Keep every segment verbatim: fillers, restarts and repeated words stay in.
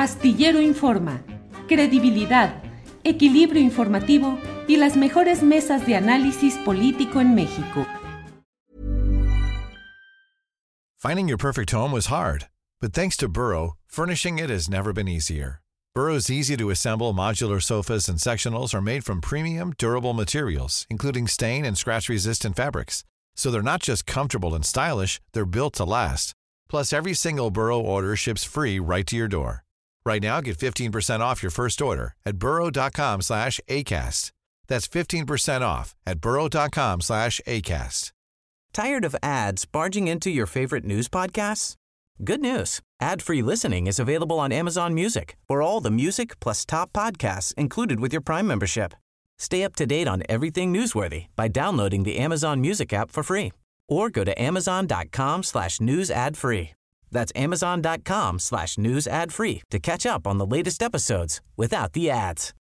Astillero Informa, credibilidad, equilibrio informativo y las mejores mesas de análisis político en México. Finding your perfect home was hard, but thanks to Burrow, furnishing it has never been easier. Burrow's easy-to-assemble modular sofas and sectionals are made from premium, durable materials, including stain and scratch-resistant fabrics. So they're not just comfortable and stylish, they're built to last. Plus, every single Burrow order ships free right to your door. Right now, get fifteen percent off your first order at burrow.com slash ACAST. That's fifteen percent off at burrow.com slash ACAST. Tired of ads barging into your favorite news podcasts? Good news. Ad-free listening is available on Amazon Music for all the music plus top podcasts included with your Prime membership. Stay up to date on everything newsworthy by downloading the Amazon Music app for free or go to amazon.com slash news ad free. That's amazon.com slash news ad free to catch up on the latest episodes without the ads.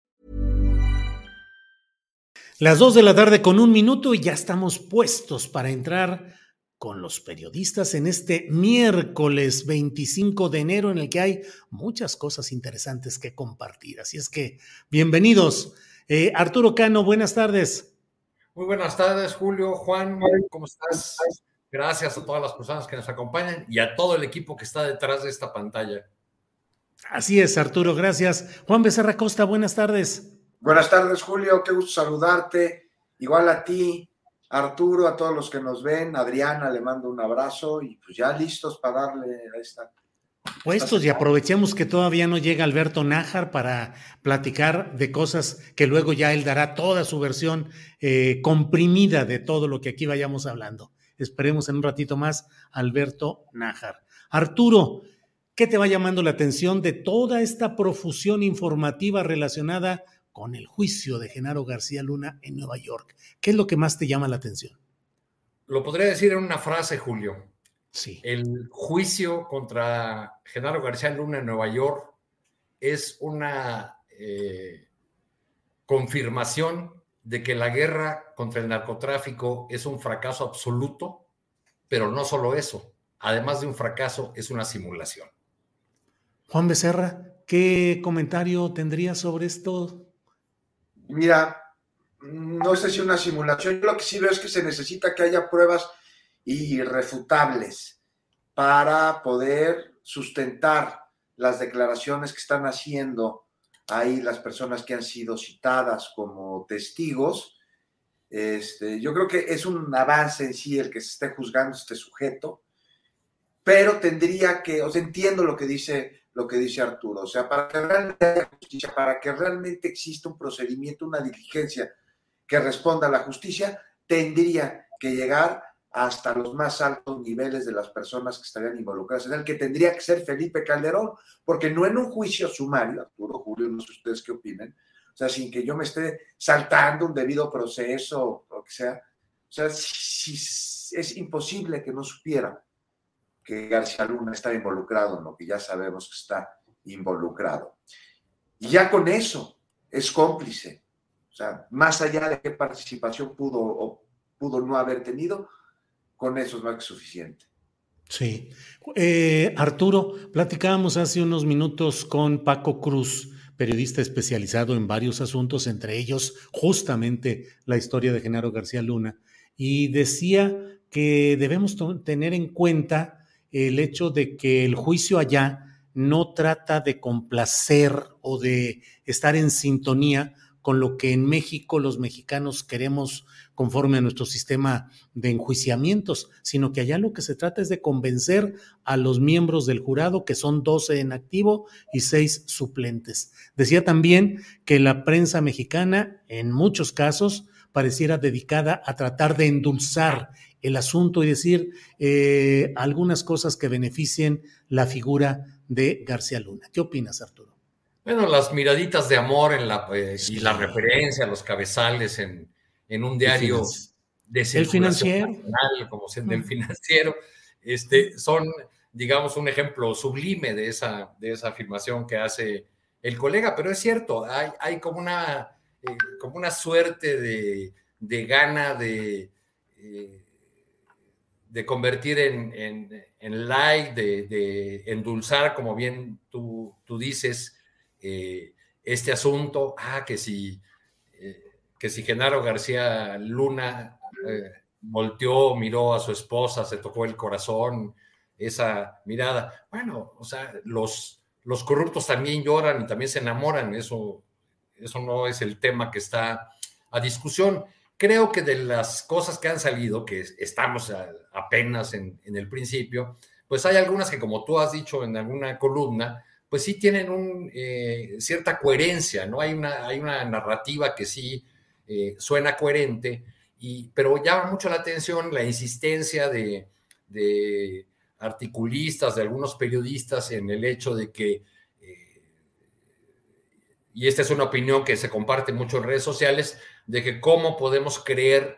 Las dos de la tarde con un minuto y ya estamos puestos para entrar con los periodistas en este miércoles veinticinco de enero en el que hay muchas cosas interesantes que compartir. Así es que bienvenidos. Eh, Arturo Cano, buenas tardes. Muy buenas tardes, Julio, Juan, ¿cómo estás? Gracias a todas las personas que nos acompañan y a todo el equipo que está detrás de esta pantalla. Así es, Arturo, gracias. Juan Becerra Costa, buenas tardes. Buenas tardes, Julio, qué gusto saludarte. Igual a ti, Arturo, a todos los que nos ven, Adriana, le mando un abrazo y pues ya listos para darle a esta... Puestos y aprovechemos que todavía no llega Alberto Nájar para platicar de cosas que luego ya él dará toda su versión eh, comprimida de todo lo que aquí vayamos hablando. Esperemos en un ratito más Alberto Nájar. Arturo, ¿qué te va llamando la atención de toda esta profusión informativa relacionada con el juicio de Genaro García Luna en Nueva York? ¿Qué es lo que más te llama la atención? Lo podría decir en una frase, Julio. Sí. El juicio contra Genaro García Luna en Nueva York es una eh, confirmación de que la guerra contra el narcotráfico es un fracaso absoluto, pero no solo eso, además de un fracaso, es una simulación. Juan Becerra, ¿qué comentario tendrías sobre esto? Mira, no sé si una simulación, yo lo que sí veo es que se necesita que haya pruebas irrefutables para poder sustentar las declaraciones que están haciendo ahí las personas que han sido citadas como testigos. Este, yo creo que es un avance en sí el que se esté juzgando este sujeto, pero tendría que, o sea, entiendo lo que dice, lo que dice Arturo, o sea, para que realmente haya justicia, para que realmente exista un procedimiento, una diligencia que responda a la justicia, tendría que llegar hasta los más altos niveles de las personas que estarían involucradas en él, que tendría que ser Felipe Calderón, porque no en un juicio sumario, Arturo, Julio, no sé ustedes qué opinen, o sea, sin que yo me esté saltando un debido proceso o lo que sea, o sea, si, si, es imposible que no supiera que García Luna está involucrado en lo que ya sabemos que está involucrado. Y ya con eso es cómplice, o sea, más allá de qué participación pudo o pudo no haber tenido, con eso es más que suficiente. Sí. Eh, Arturo, platicábamos hace unos minutos con Paco Cruz, periodista especializado en varios asuntos, entre ellos justamente la historia de Genaro García Luna, y decía que debemos to- tener en cuenta el hecho de que el juicio allá no trata de complacer o de estar en sintonía con lo que en México los mexicanos queremos conforme a nuestro sistema de enjuiciamientos, sino que allá lo que se trata es de convencer a los miembros del jurado, que son doce en activo y seis suplentes. Decía también que la prensa mexicana, en muchos casos, pareciera dedicada a tratar de endulzar el asunto y decir eh, algunas cosas que beneficien la figura de García Luna. ¿Qué opinas, Arturo? Bueno, las miraditas de amor en la, eh, Sí. y la referencia a los cabezales en, en un diario de El circulación Financiero, nacional, como es el del Financiero, este, son, digamos, un ejemplo sublime de esa, de esa afirmación que hace el colega, pero es cierto, hay, hay como, una, eh, como una suerte de, de gana de, eh, de convertir en, en, en light, de, de endulzar, como bien tú, tú dices, eh, este asunto, ah, que si, eh, que si Genaro García Luna eh, volteó, miró a su esposa, se tocó el corazón, esa mirada. Bueno, o sea, los, los corruptos también lloran y también se enamoran, eso, eso no es el tema que está a discusión. Creo que de las cosas que han salido, que estamos a, apenas en, en el principio, pues hay algunas que, como tú has dicho en alguna columna, pues sí tienen un, eh, cierta coherencia, ¿no? Hay una, hay una narrativa que sí eh, suena coherente, y, pero llama mucho la atención la insistencia de, de articulistas, de algunos periodistas en el hecho de que, eh, y esta es una opinión que se comparte mucho en redes sociales, de que cómo podemos creer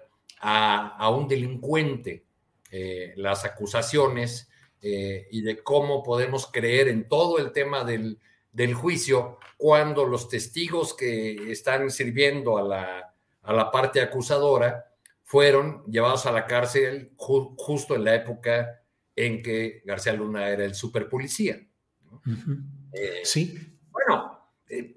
a, a un delincuente eh, las acusaciones eh, y de cómo podemos creer en todo el tema del, del juicio cuando los testigos que están sirviendo a la, a la parte acusadora fueron llevados a la cárcel ju, justo en la época en que García Luna era el superpolicía, ¿no? Uh-huh. eh, sí. Bueno, eh,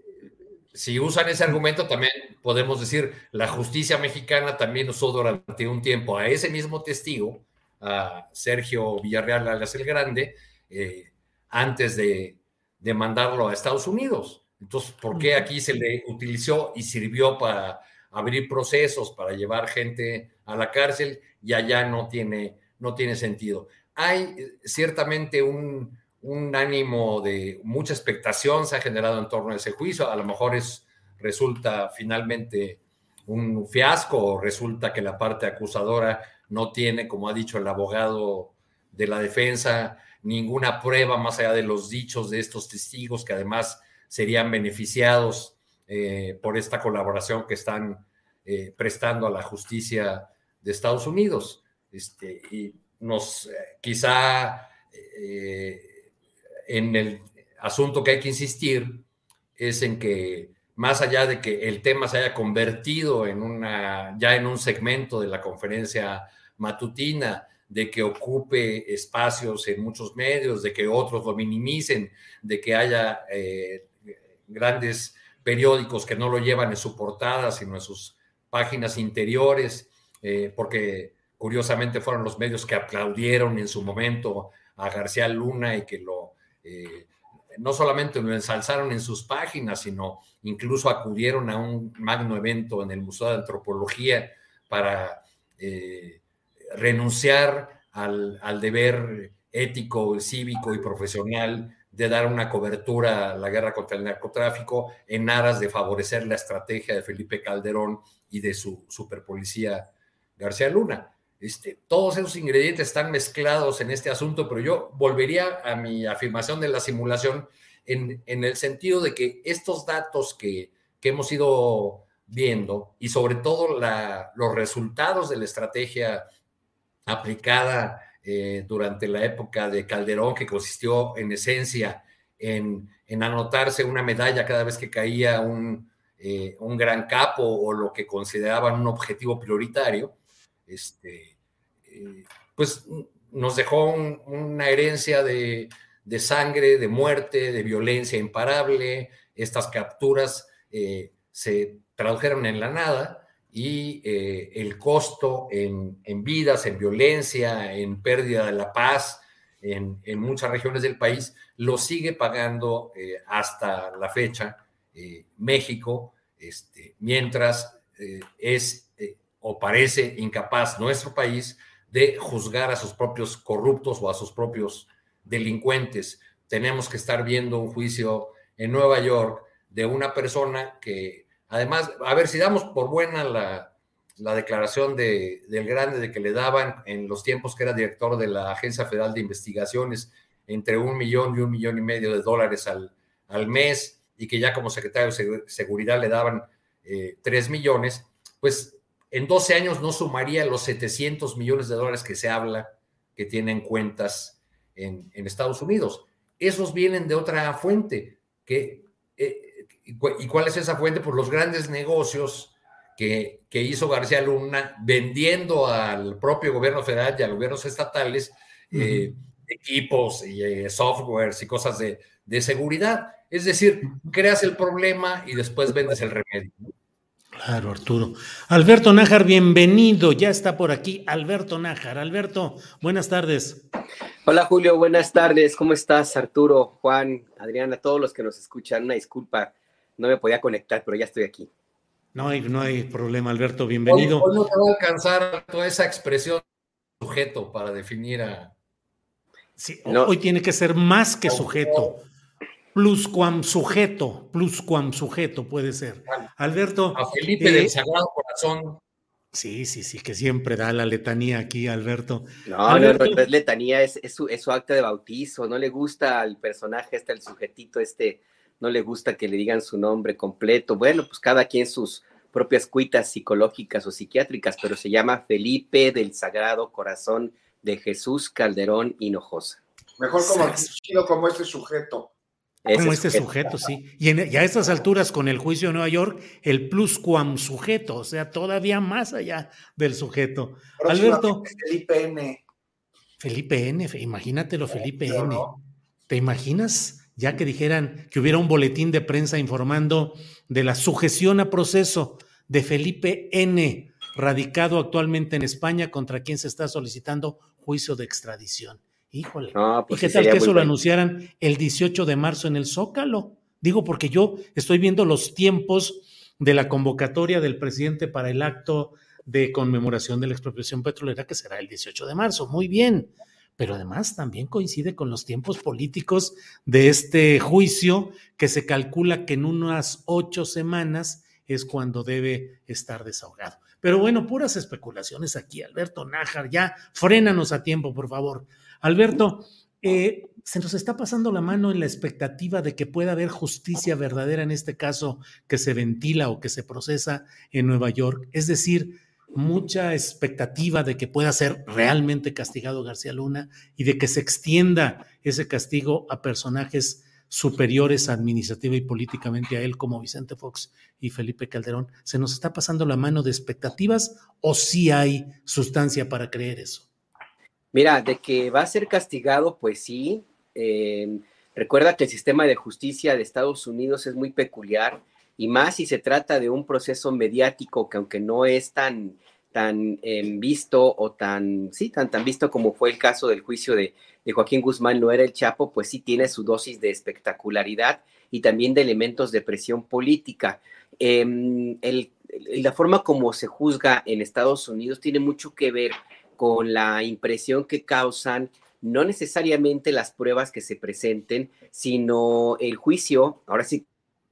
si usan ese argumento, también podemos decir, la justicia mexicana también usó durante un tiempo a ese mismo testigo, a Sergio Villarreal alias el Grande, eh, antes de, de mandarlo a Estados Unidos. Entonces, ¿por qué aquí se le utilizó y sirvió para abrir procesos, para llevar gente a la cárcel, y allá no tiene, no tiene sentido? Hay ciertamente un... un ánimo de mucha expectación se ha generado en torno a ese juicio. A lo mejor es, resulta finalmente un fiasco, o resulta que la parte acusadora no tiene, como ha dicho el abogado de la defensa, ninguna prueba más allá de los dichos de estos testigos, que además serían beneficiados eh, por esta colaboración que están eh, prestando a la justicia de Estados Unidos. Este, y nos, eh, quizá... Eh, en el asunto que hay que insistir es en que, más allá de que el tema se haya convertido en una, ya en un segmento de la conferencia matutina, de que ocupe espacios en muchos medios, de que otros lo minimicen, de que haya eh, grandes periódicos que no lo llevan en su portada, sino en sus páginas interiores, eh, porque curiosamente fueron los medios que aplaudieron en su momento a García Luna y que lo Eh, no solamente lo ensalzaron en sus páginas, sino incluso acudieron a un magno evento en el Museo de Antropología para eh, renunciar al, al deber ético, cívico y profesional de dar una cobertura a la guerra contra el narcotráfico en aras de favorecer la estrategia de Felipe Calderón y de su superpolicía García Luna. Este, todos esos ingredientes están mezclados en este asunto, pero yo volvería a mi afirmación de la simulación en, en el sentido de que estos datos que, que hemos ido viendo, y sobre todo la, los resultados de la estrategia aplicada eh, durante la época de Calderón, que consistió en esencia en, en anotarse una medalla cada vez que caía un, eh, un gran capo o lo que consideraban un objetivo prioritario, Este, eh, pues nos dejó un, una herencia de, de sangre, de muerte, de violencia imparable. Estas capturas eh, se tradujeron en la nada y eh, el costo en, en vidas, en violencia, en pérdida de la paz en, en muchas regiones del país, lo sigue pagando eh, hasta la fecha eh, México, este, mientras eh, es... Eh, o parece incapaz nuestro país de juzgar a sus propios corruptos o a sus propios delincuentes. Tenemos que estar viendo un juicio en Nueva York de una persona que, además, a ver, si damos por buena la, la declaración de, del Grande de que le daban en los tiempos que era director de la Agencia Federal de Investigaciones entre un millón y un millón y medio de dólares al, al mes, y que ya como secretario de Seguridad le daban eh, tres millones, pues en doce años no sumaría los setecientos millones de dólares que se habla que tienen cuentas en, en Estados Unidos. Esos vienen de otra fuente. Que, eh, ¿Y cuál es esa fuente? Pues los grandes negocios que, que hizo García Luna vendiendo al propio gobierno federal y a los gobiernos estatales eh, uh-huh. equipos y eh, softwares y cosas de, de seguridad. Es decir, creas el problema y después vendes el remedio. Claro, Arturo. Alberto Nájar, bienvenido. Ya está por aquí Alberto Nájar. Alberto, buenas tardes. Hola, Julio. Buenas tardes. ¿Cómo estás, Arturo, Juan, Adriana, todos los que nos escuchan? Una disculpa, no me podía conectar, pero ya estoy aquí. No hay, no hay problema, Alberto. Bienvenido. Hoy, hoy no te va a alcanzar toda esa expresión sujeto para definir a... Sí, no. Hoy tiene que ser más que sujeto. Pluscuam sujeto, pluscuam sujeto puede ser. Alberto. A Felipe eh, del Sagrado Corazón. Sí, sí, sí, que siempre da la letanía aquí, Alberto. No, Alberto, no, no es letanía, es, es, su, es su acta de bautizo. No le gusta al personaje este, el sujetito este, no le gusta que le digan su nombre completo. Bueno, pues cada quien sus propias cuitas psicológicas o psiquiátricas, pero se llama Felipe del Sagrado Corazón de Jesús Calderón Hinojosa. Mejor como, como este sujeto. Como este sujeto, sí. Y, en, y a estas alturas, con el juicio de Nueva York, el pluscuam sujeto, o sea, todavía más allá del sujeto. Alberto. Felipe N. Felipe N, imagínatelo, Felipe N. No. ¿Te imaginas? Ya que dijeran que hubiera un boletín de prensa informando de la sujeción a proceso de Felipe N, radicado actualmente en España, contra quien se está solicitando juicio de extradición. Híjole, no, pues ¿y qué sí tal que eso lo anunciaran el dieciocho de marzo en el Zócalo? Digo, porque yo estoy viendo los tiempos de la convocatoria del presidente para el acto de conmemoración de la expropiación petrolera, que será el dieciocho de marzo, muy bien, pero además también coincide con los tiempos políticos de este juicio, que se calcula que en unas ocho semanas es cuando debe estar desahogado. Pero bueno, puras especulaciones aquí, Alberto Nájar, ya frénanos a tiempo, por favor. Alberto, eh, se nos está pasando la mano en la expectativa de que pueda haber justicia verdadera en este caso que se ventila o que se procesa en Nueva York. Es decir, mucha expectativa de que pueda ser realmente castigado García Luna y de que se extienda ese castigo a personajes superiores administrativa y políticamente a él, como Vicente Fox y Felipe Calderón. ¿Se nos está pasando la mano de expectativas o sí hay sustancia para creer eso? Mira, de que va a ser castigado, pues sí. Eh, recuerda que el sistema de justicia de Estados Unidos es muy peculiar, y más si se trata de un proceso mediático que, aunque no es tan, tan eh, visto o tan, sí, tan, tan visto como fue el caso del juicio de, de Joaquín Guzmán, no era el Chapo, pues sí tiene su dosis de espectacularidad y también de elementos de presión política. Eh, el, la forma como se juzga en Estados Unidos tiene mucho que ver con la impresión que causan no necesariamente las pruebas que se presenten, sino el juicio, ahora sí,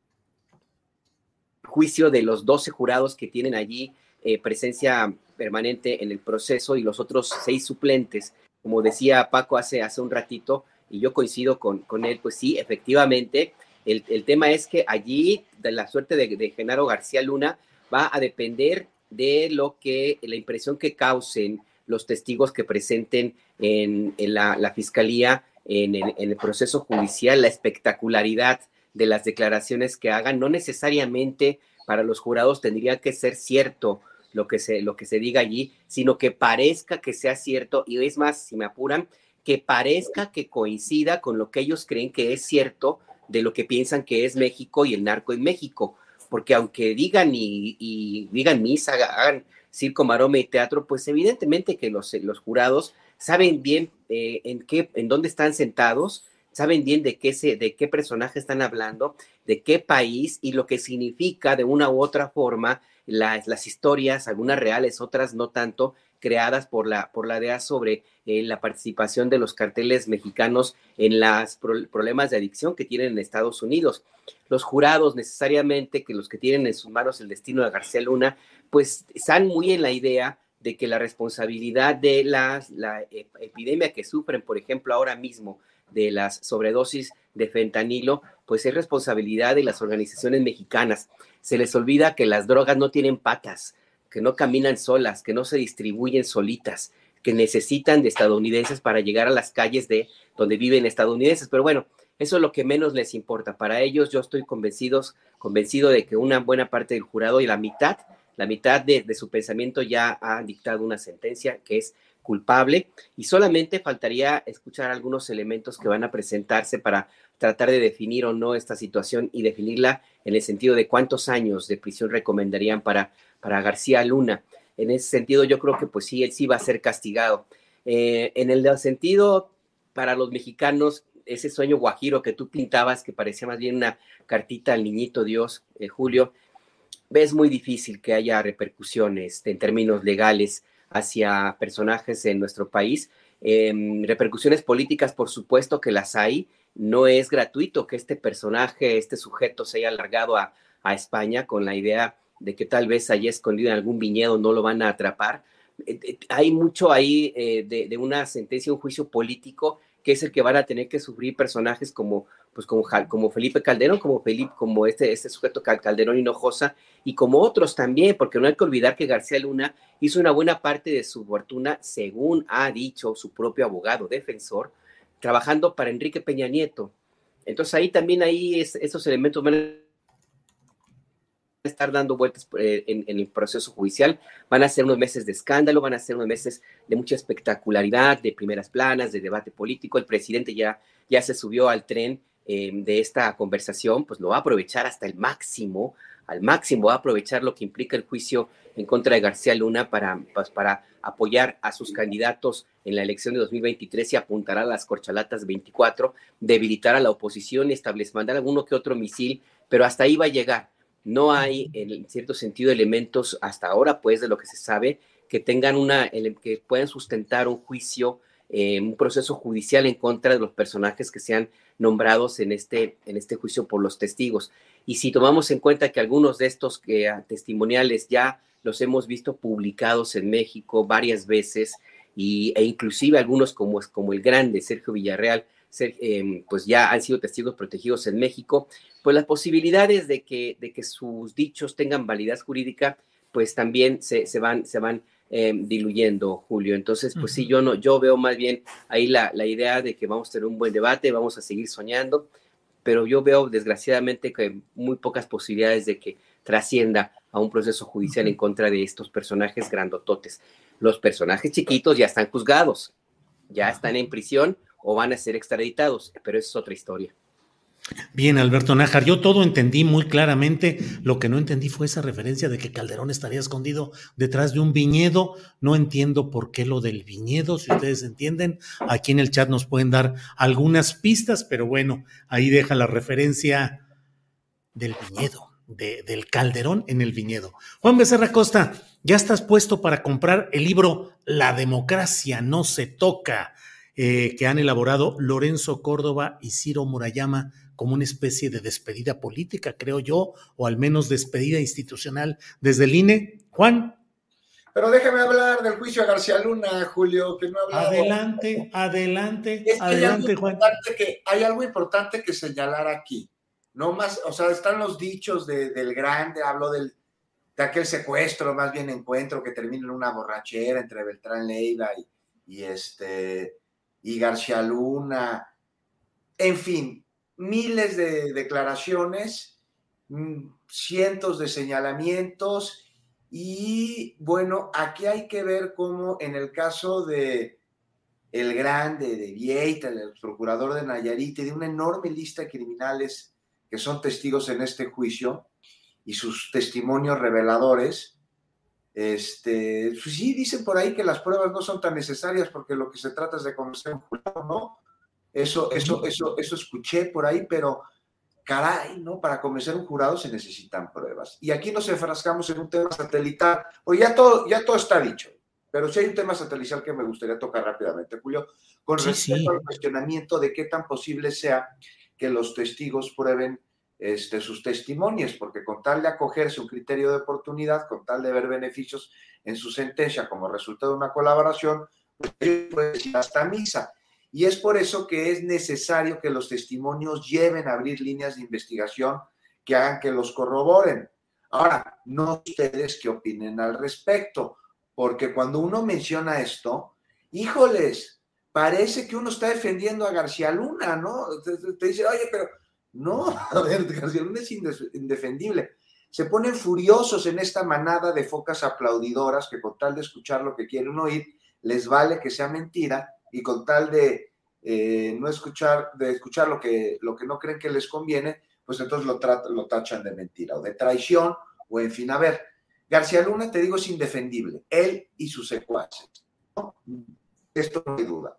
juicio de los doce jurados que tienen allí eh, presencia permanente en el proceso, y los otros seis suplentes, como decía Paco hace, hace un ratito, y yo coincido con, con él, pues sí, efectivamente, el, el tema es que allí de la suerte de, de Genaro García Luna va a depender de lo que, la impresión que causen los testigos que presenten en, en la, la fiscalía, en el, en el proceso judicial, la espectacularidad de las declaraciones que hagan. No necesariamente para los jurados tendría que ser cierto lo que se, lo que se diga allí, sino que parezca que sea cierto, y es más, si me apuran, que parezca que coincida con lo que ellos creen que es cierto de lo que piensan que es México y el narco en México, porque aunque digan y, y digan misa, hagan circo, maroma y teatro, pues evidentemente que los, los jurados saben bien eh, en qué, en dónde están sentados, saben bien de qué, se, de qué personaje están hablando, de qué país y lo que significa de una u otra forma las, las historias, algunas reales, otras no tanto, creadas por la, por la D E A sobre eh, la participación de los carteles mexicanos en los pro, problemas de adicción que tienen en Estados Unidos. Los jurados necesariamente, que los que tienen en sus manos el destino de García Luna, pues están muy en la idea de que la responsabilidad de las, la epidemia que sufren, por ejemplo, ahora mismo, de las sobredosis de fentanilo, pues es responsabilidad de las organizaciones mexicanas. Se les olvida que las drogas no tienen patas, que no caminan solas, que no se distribuyen solitas, que necesitan de estadounidenses para llegar a las calles de donde viven estadounidenses. Pero bueno, eso es lo que menos les importa. Para ellos, yo estoy convencidos, convencido de que una buena parte del jurado y la mitad La mitad de, de su pensamiento ya ha dictado una sentencia que es culpable y solamente faltaría escuchar algunos elementos que van a presentarse para tratar de definir o no esta situación y definirla en el sentido de cuántos años de prisión recomendarían para, para García Luna. En ese sentido, yo creo que pues sí, él sí va a ser castigado. Eh, en el sentido para los mexicanos, ese sueño guajiro que tú pintabas, que parecía más bien una cartita al niñito Dios, eh, Julio, es muy difícil que haya repercusiones en términos legales hacia personajes en nuestro país. Eh, repercusiones políticas, por supuesto que las hay. No es gratuito que este personaje, este sujeto se haya largado a, a España con la idea de que tal vez allá escondido en algún viñedo no lo van a atrapar. Eh, eh, hay mucho ahí eh, de, de una sentencia, un juicio político, que es el que van a tener que sufrir personajes como, pues como, como Felipe Calderón, como, Felipe, como este, este sujeto Calderón Hinojosa, y como otros también, porque no hay que olvidar que García Luna hizo una buena parte de su fortuna, según ha dicho su propio abogado defensor, trabajando para Enrique Peña Nieto. Entonces ahí también ahí es, esos elementos van a estar dando vueltas eh, en, en el proceso judicial. Van a ser unos meses de escándalo, van a ser unos meses de mucha espectacularidad, de primeras planas, de debate político. El presidente ya, ya se subió al tren eh, de esta conversación, pues lo va a aprovechar hasta el máximo, al máximo va a aprovechar lo que implica el juicio en contra de García Luna para, pues, para apoyar a sus candidatos en la elección de dos mil veintitrés y apuntar a las corchalatas veinticuatro, debilitar a la oposición y establecer, mandar alguno que otro misil, pero hasta ahí va a llegar. No hay, en cierto sentido, elementos hasta ahora, pues, de lo que se sabe, que tengan una, que puedan sustentar un juicio, eh, un proceso judicial en contra de los personajes que sean nombrados en este, en este juicio por los testigos. Y si tomamos en cuenta que algunos de estos que, uh, testimoniales ya los hemos visto publicados en México varias veces, y, e inclusive algunos como, como el grande Sergio Villarreal, ser, eh, pues ya han sido testigos protegidos en México, pues las posibilidades de que, de que sus dichos tengan validez jurídica, pues también se, se van, se van eh, diluyendo, Julio. Entonces, pues uh-huh. sí, yo no, yo veo más bien ahí la, la idea de que vamos a tener un buen debate, vamos a seguir soñando, pero yo veo desgraciadamente que muy pocas posibilidades de que trascienda a un proceso judicial uh-huh. en contra de estos personajes grandototes. Los personajes chiquitos ya están juzgados, ya uh-huh. están en prisión o van a ser extraditados, pero esa es otra historia. Bien, Alberto Nájar, yo todo entendí muy claramente. Lo que no entendí fue esa referencia de que Calderón estaría escondido detrás de un viñedo. No entiendo por qué lo del viñedo. Si ustedes entienden, aquí en el chat nos pueden dar algunas pistas, pero bueno, ahí deja la referencia del viñedo, de, del Calderón en el viñedo. Juan Becerra Costa, ya estás puesto para comprar el libro La democracia no se toca, eh, que han elaborado Lorenzo Córdoba y Ciro Murayama, como una especie de despedida política, creo yo, o al menos despedida institucional desde el I N E. Juan. Pero déjame hablar del juicio a García Luna, Julio, que no he hablado. Adelante, adelante, es que adelante, hay Juan. Que, hay algo importante que señalar aquí. No más, o sea, están los dichos de, del grande, hablo del, de aquel secuestro, más bien encuentro que termina en una borrachera entre Beltrán Leiva y, y, este, y García Luna. En fin, miles de declaraciones, cientos de señalamientos y bueno, aquí hay que ver cómo en el caso de el grande, de Vieita, el procurador de Nayarit, de una enorme lista de criminales que son testigos en este juicio y sus testimonios reveladores, este, pues sí, dicen por ahí que las pruebas no son tan necesarias porque lo que se trata es de convencer a un jurado, ¿no? Eso, eso, eso, eso escuché por ahí, pero caray, ¿no? Para convencer a un jurado se necesitan pruebas. Y aquí nos enfrascamos en un tema satelital. Oye, ya todo, ya todo está dicho, pero sí hay un tema satelital que me gustaría tocar rápidamente, Julio, con sí, respecto sí. al cuestionamiento de qué tan posible sea que los testigos prueben este, sus testimonios, porque con tal de acogerse un criterio de oportunidad, con tal de ver beneficios en su sentencia como resultado de una colaboración, pues puede decir hasta misa. Y es por eso que es necesario que los testimonios lleven a abrir líneas de investigación que hagan que los corroboren. Ahora, no ustedes qué opinen al respecto, porque cuando uno menciona esto, híjoles, parece que uno está defendiendo a García Luna, ¿no? Te, te dice, oye, pero no, a ver, García Luna es indefendible. se ponen furiosos en esta manada de focas aplaudidoras que con tal de escuchar lo que quieren oír, les vale que sea mentira, y con tal de eh, no escuchar, de escuchar lo que, lo que no creen que les conviene, pues entonces lo, tra- lo tachan de mentira o de traición, o en fin. A ver, García Luna, te digo, es indefendible, él y sus secuaces, ¿no? Esto no hay duda.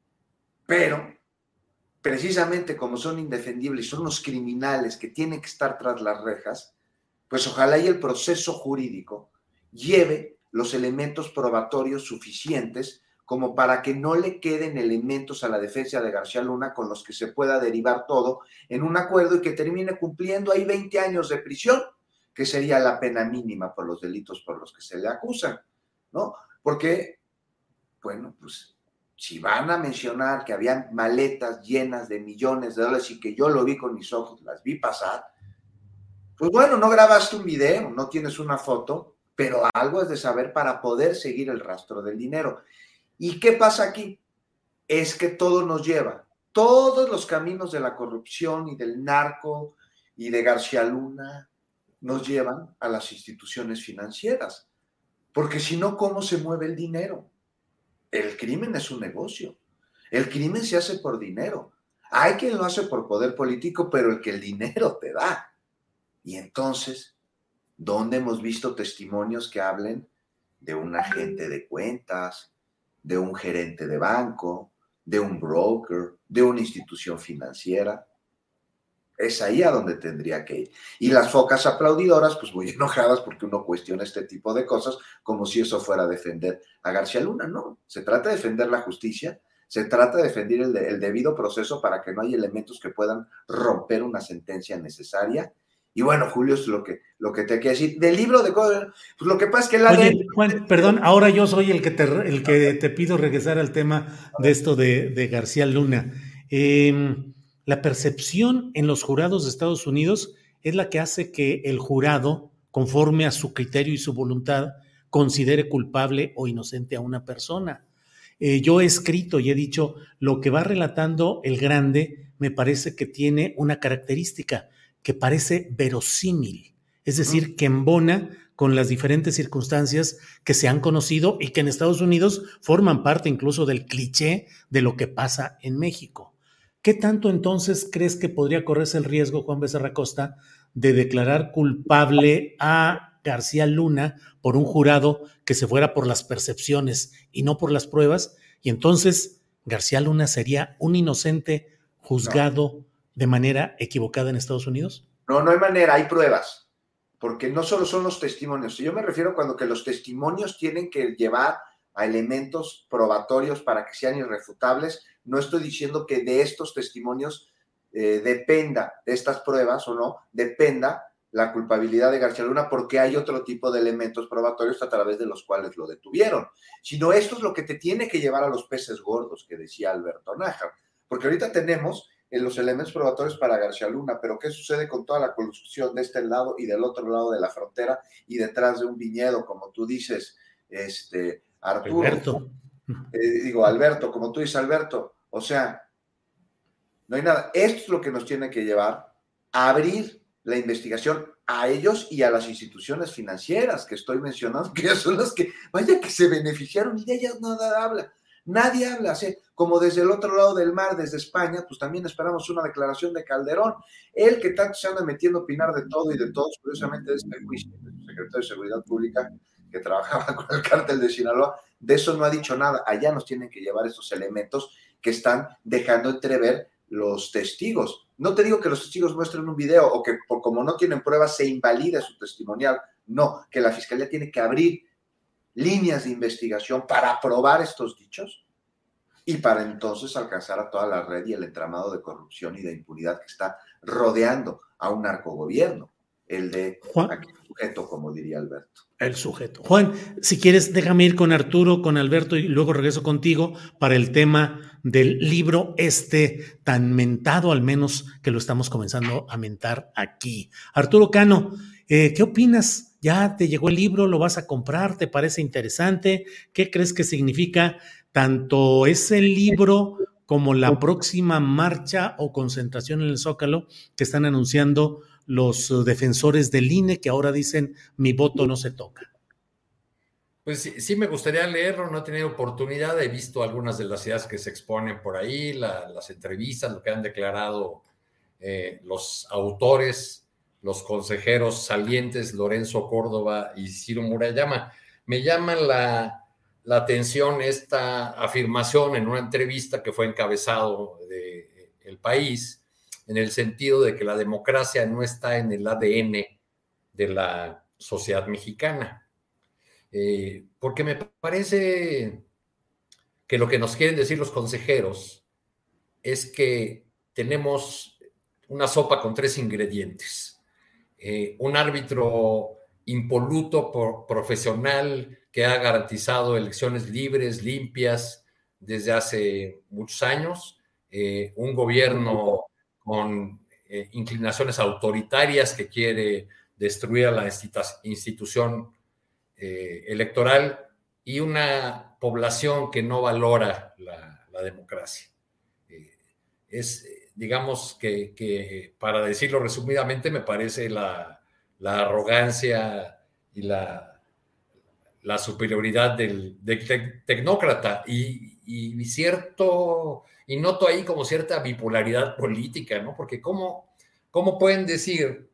Pero, precisamente como son indefendibles, son los criminales que tienen que estar tras las rejas, pues ojalá y el proceso jurídico lleve los elementos probatorios suficientes como para que no le queden elementos a la defensa de García Luna con los que se pueda derivar todo en un acuerdo y que termine cumpliendo ahí veinte años de prisión, que sería la pena mínima por los delitos por los que se le acusan, ¿no? Porque, bueno, pues si van a mencionar que habían maletas llenas de millones de dólares y que yo lo vi con mis ojos, las vi pasar, pues bueno, no grabaste un video, no tienes una foto, pero algo es de saber para poder seguir el rastro del dinero. ¿Y qué pasa aquí? Es que todo nos lleva, todos los caminos de la corrupción y del narco y de García Luna nos llevan a las instituciones financieras, porque si no, ¿cómo se mueve el dinero? El crimen es un negocio, el crimen se hace por dinero. Hay quien lo hace por poder político, pero el que el dinero te da. Y entonces, ¿dónde hemos visto testimonios que hablen de un agente de cuentas, de un gerente de banco, de un broker, de una institución financiera? Es ahí a donde tendría que ir. Y las focas aplaudidoras, pues muy enojadas porque uno cuestiona este tipo de cosas como si eso fuera a defender a García Luna. No, se trata de defender la justicia, se trata de defender el, de, el debido proceso para que no haya elementos que puedan romper una sentencia necesaria. Y bueno, Julio, es lo que, lo que te quiero decir. Del libro de cosas, pues lo que pasa es que la... Oye, de... Juan, perdón, ahora yo soy el que te, el que te pido regresar al tema de esto de, de García Luna. Eh, la percepción en los jurados de Estados Unidos es la que hace que el jurado, conforme a su criterio y su voluntad, considere culpable o inocente a una persona. Eh, yo he escrito y he dicho, lo que va relatando el grande me parece que tiene una característica, que parece verosímil, es decir, que embona con las diferentes circunstancias que se han conocido y que en Estados Unidos forman parte incluso del cliché de lo que pasa en México. ¿Qué tanto entonces crees que podría correrse el riesgo, Juan Becerra Costa, de declarar culpable a García Luna por un jurado que se fuera por las percepciones y no por las pruebas? Y entonces García Luna sería un inocente juzgado no. de manera equivocada en Estados Unidos. No, no hay manera, hay pruebas, porque no solo son los testimonios. Yo me refiero cuando que los testimonios tienen que llevar a elementos probatorios para que sean irrefutables. No estoy diciendo que de estos testimonios eh, dependa, de estas pruebas o no, dependa la culpabilidad de García Luna, porque hay otro tipo de elementos probatorios a través de los cuales lo detuvieron. Sino esto es lo que te tiene que llevar a los peces gordos, que decía Alberto Nájar. Porque ahorita tenemos en los elementos probatorios para García Luna, pero ¿qué sucede con toda la colusión de este lado y del otro lado de la frontera y detrás de un viñedo, como tú dices, este, Arturo? Alberto. Eh, digo, Alberto, como tú dices, Alberto, o sea, no hay nada. Esto es lo que nos tiene que llevar a abrir la investigación a ellos y a las instituciones financieras que estoy mencionando, que son las que, vaya, que se beneficiaron y de ellas nada habla. Nadie habla, ¿sí? Como desde el otro lado del mar, desde España, pues también esperamos una declaración de Calderón. Él que tanto se anda metiendo a opinar de todo y de todos, curiosamente, de este juicio del secretario de Seguridad Pública que trabajaba con el cártel de Sinaloa, de eso no ha dicho nada. Allá nos tienen que llevar estos elementos que están dejando entrever los testigos. No te digo que los testigos muestren un video o que por como no tienen pruebas se invalide su testimonial. No, que la Fiscalía tiene que abrir líneas de investigación para probar estos dichos y para entonces alcanzar a toda la red y el entramado de corrupción y de impunidad que está rodeando a un narcogobierno, el de Juan, aquel sujeto, como diría Alberto. El sujeto. Juan, si quieres, déjame ir con Arturo, con Alberto y luego regreso contigo para el tema del libro este tan mentado, al menos que lo estamos comenzando a mentar aquí. Arturo Cano, eh, ¿qué opinas? ¿Ya te llegó el libro? ¿Lo vas a comprar? ¿Te parece interesante? ¿Qué crees que significa tanto ese libro como la próxima marcha o concentración en el Zócalo que están anunciando los defensores del I N E que ahora dicen mi voto no se toca? Pues sí, sí me gustaría leerlo, no he tenido oportunidad, he visto algunas de las ideas que se exponen por ahí, la, las entrevistas, lo que han declarado eh, los autores, los consejeros salientes, Lorenzo Córdoba y Ciro Murayama. Me llama la, la atención esta afirmación en una entrevista que fue encabezado de El País, en el sentido de que la democracia no está en el A D N de la sociedad mexicana. Eh, porque me parece que lo que nos quieren decir los consejeros es que tenemos una sopa con tres ingredientes. Eh, un árbitro impoluto, por, profesional, que ha garantizado elecciones libres, limpias, desde hace muchos años. Eh, un gobierno con eh, inclinaciones autoritarias que quiere destruir a la institución Eh, electoral, y una población que no valora la, la democracia. Eh, es, digamos que, que, para decirlo resumidamente, me parece la, la arrogancia y la, la superioridad del, del te, tecnócrata, y, y cierto, y noto ahí como cierta bipolaridad política, ¿no? Porque cómo, cómo pueden decir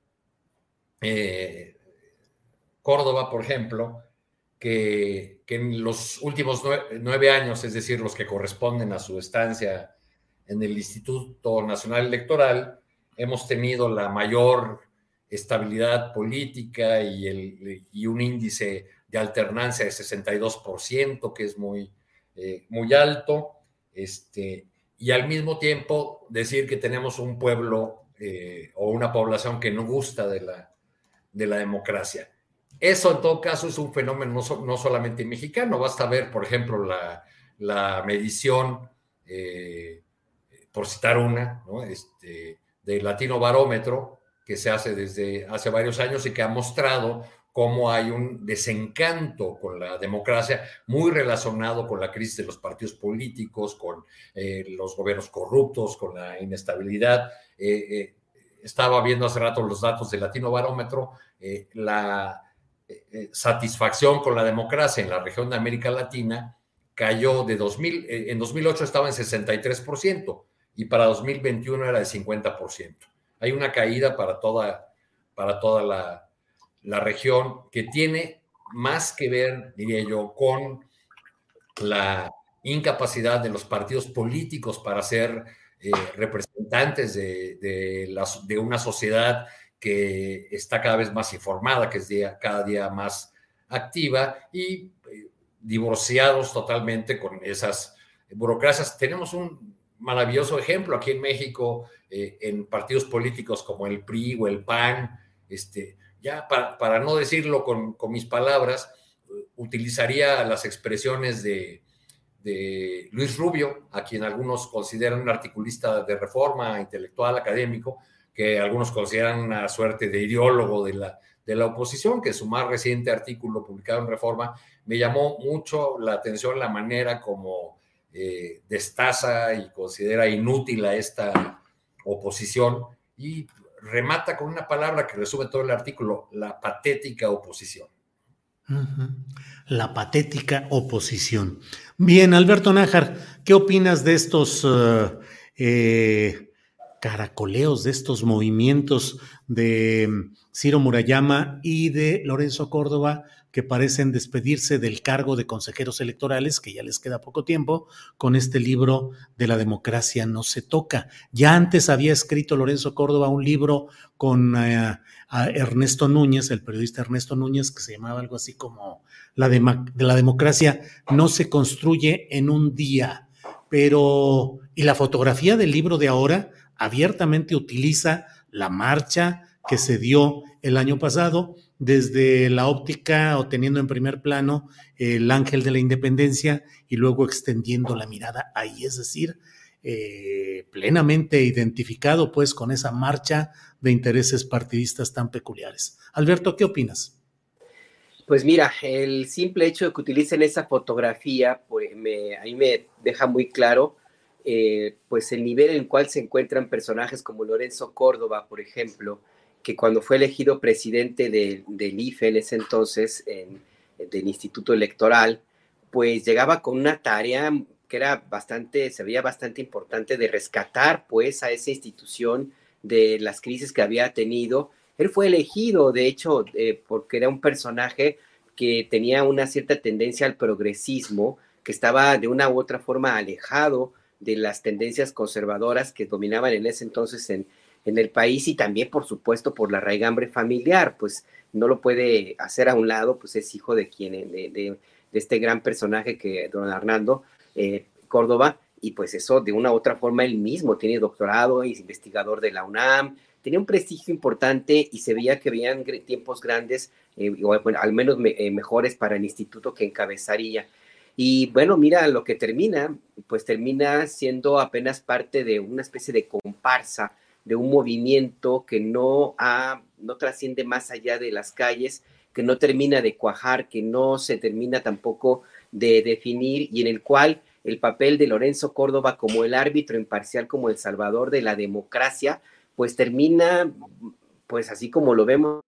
eh, Córdoba, por ejemplo, que, que en los últimos nueve, nueve años, es decir, los que corresponden a su estancia en el Instituto Nacional Electoral, hemos tenido la mayor estabilidad política y, el, y un índice de alternancia de sesenta y dos por ciento, que es muy, eh, muy alto, este, y al mismo tiempo decir que tenemos un pueblo eh, o una población que no gusta de la, de la democracia. Eso, en todo caso, es un fenómeno no, so, no solamente mexicano. Basta ver, por ejemplo, la, la medición, eh, por citar una, ¿no? este, del Latino Barómetro, que se hace desde hace varios años y que ha mostrado cómo hay un desencanto con la democracia muy relacionado con la crisis de los partidos políticos, con eh, los gobiernos corruptos, con la inestabilidad. Eh, eh, estaba viendo hace rato los datos del Latino Barómetro, eh, la Eh, satisfacción con la democracia en la región de América Latina cayó de dos mil, eh, en dos mil ocho estaba en sesenta y tres por ciento y para dos mil veintiuno era de cincuenta por ciento. Hay una caída para toda, para toda la, la región, que tiene más que ver, diría yo, con la incapacidad de los partidos políticos para ser eh, representantes de, de, la, de una sociedad que está cada vez más informada, que es día, cada día más activa, y eh, divorciados totalmente con esas burocracias. Tenemos un maravilloso ejemplo aquí en México, eh, en partidos políticos como el P R I o el P A N. Este, ya para, para no decirlo con, con mis palabras, utilizaría las expresiones de, de Luis Rubio, a quien algunos consideran un articulista de Reforma, intelectual, académico, que algunos consideran una suerte de ideólogo de la, de la oposición, que su más reciente artículo publicado en Reforma me llamó mucho la atención la manera como eh, destaza y considera inútil a esta oposición, y remata con una palabra que resume todo el artículo: la patética oposición. Uh-huh. La patética oposición. Bien, Alberto Nájar, ¿qué opinas de estos uh, eh, caracoleos, de estos movimientos de Ciro Murayama y de Lorenzo Córdoba, que parecen despedirse del cargo de consejeros electorales, que ya les queda poco tiempo, con este libro de La democracia no se toca? Ya antes había escrito Lorenzo Córdoba un libro con uh, a Ernesto Núñez, el periodista Ernesto Núñez, que se llamaba algo así como la, de, de la democracia no se construye en un día, pero y la fotografía del libro de ahora abiertamente utiliza la marcha que se dio el año pasado desde la óptica, o teniendo en primer plano el ángel de la independencia y luego extendiendo la mirada ahí, es decir, eh, plenamente identificado pues con esa marcha de intereses partidistas tan peculiares. Alberto, ¿qué opinas? Pues mira, el simple hecho de que utilicen esa fotografía, pues me, a mí me deja muy claro Eh, pues el nivel en el cual se encuentran personajes como Lorenzo Córdoba, por ejemplo, que cuando fue elegido presidente de, del I F E en ese entonces, en, del Instituto Electoral, pues llegaba con una tarea que era bastante, se veía bastante importante de rescatar pues a esa institución de las crisis que había tenido. Él fue elegido, de hecho, eh, porque era un personaje que tenía una cierta tendencia al progresismo, que estaba de una u otra forma alejado de las tendencias conservadoras que dominaban en ese entonces en, en el país, y también, por supuesto, por la raigambre familiar, pues no lo puede hacer a un lado, pues es hijo de quien, de, de, de este gran personaje que don Hernando eh, Córdoba, y pues eso, de una u otra forma, él mismo tiene doctorado, es investigador de la UNAM, tenía un prestigio importante y se veía que habían tiempos grandes, eh, o bueno, al menos me, eh, mejores para el instituto que encabezaría. Y bueno, mira lo que termina, pues termina siendo apenas parte de una especie de comparsa, de un movimiento que no, ha, no trasciende más allá de las calles, que no termina de cuajar, que no se termina tampoco de definir, y en el cual el papel de Lorenzo Córdoba como el árbitro imparcial, como el salvador de la democracia, pues termina, pues así como lo vemos.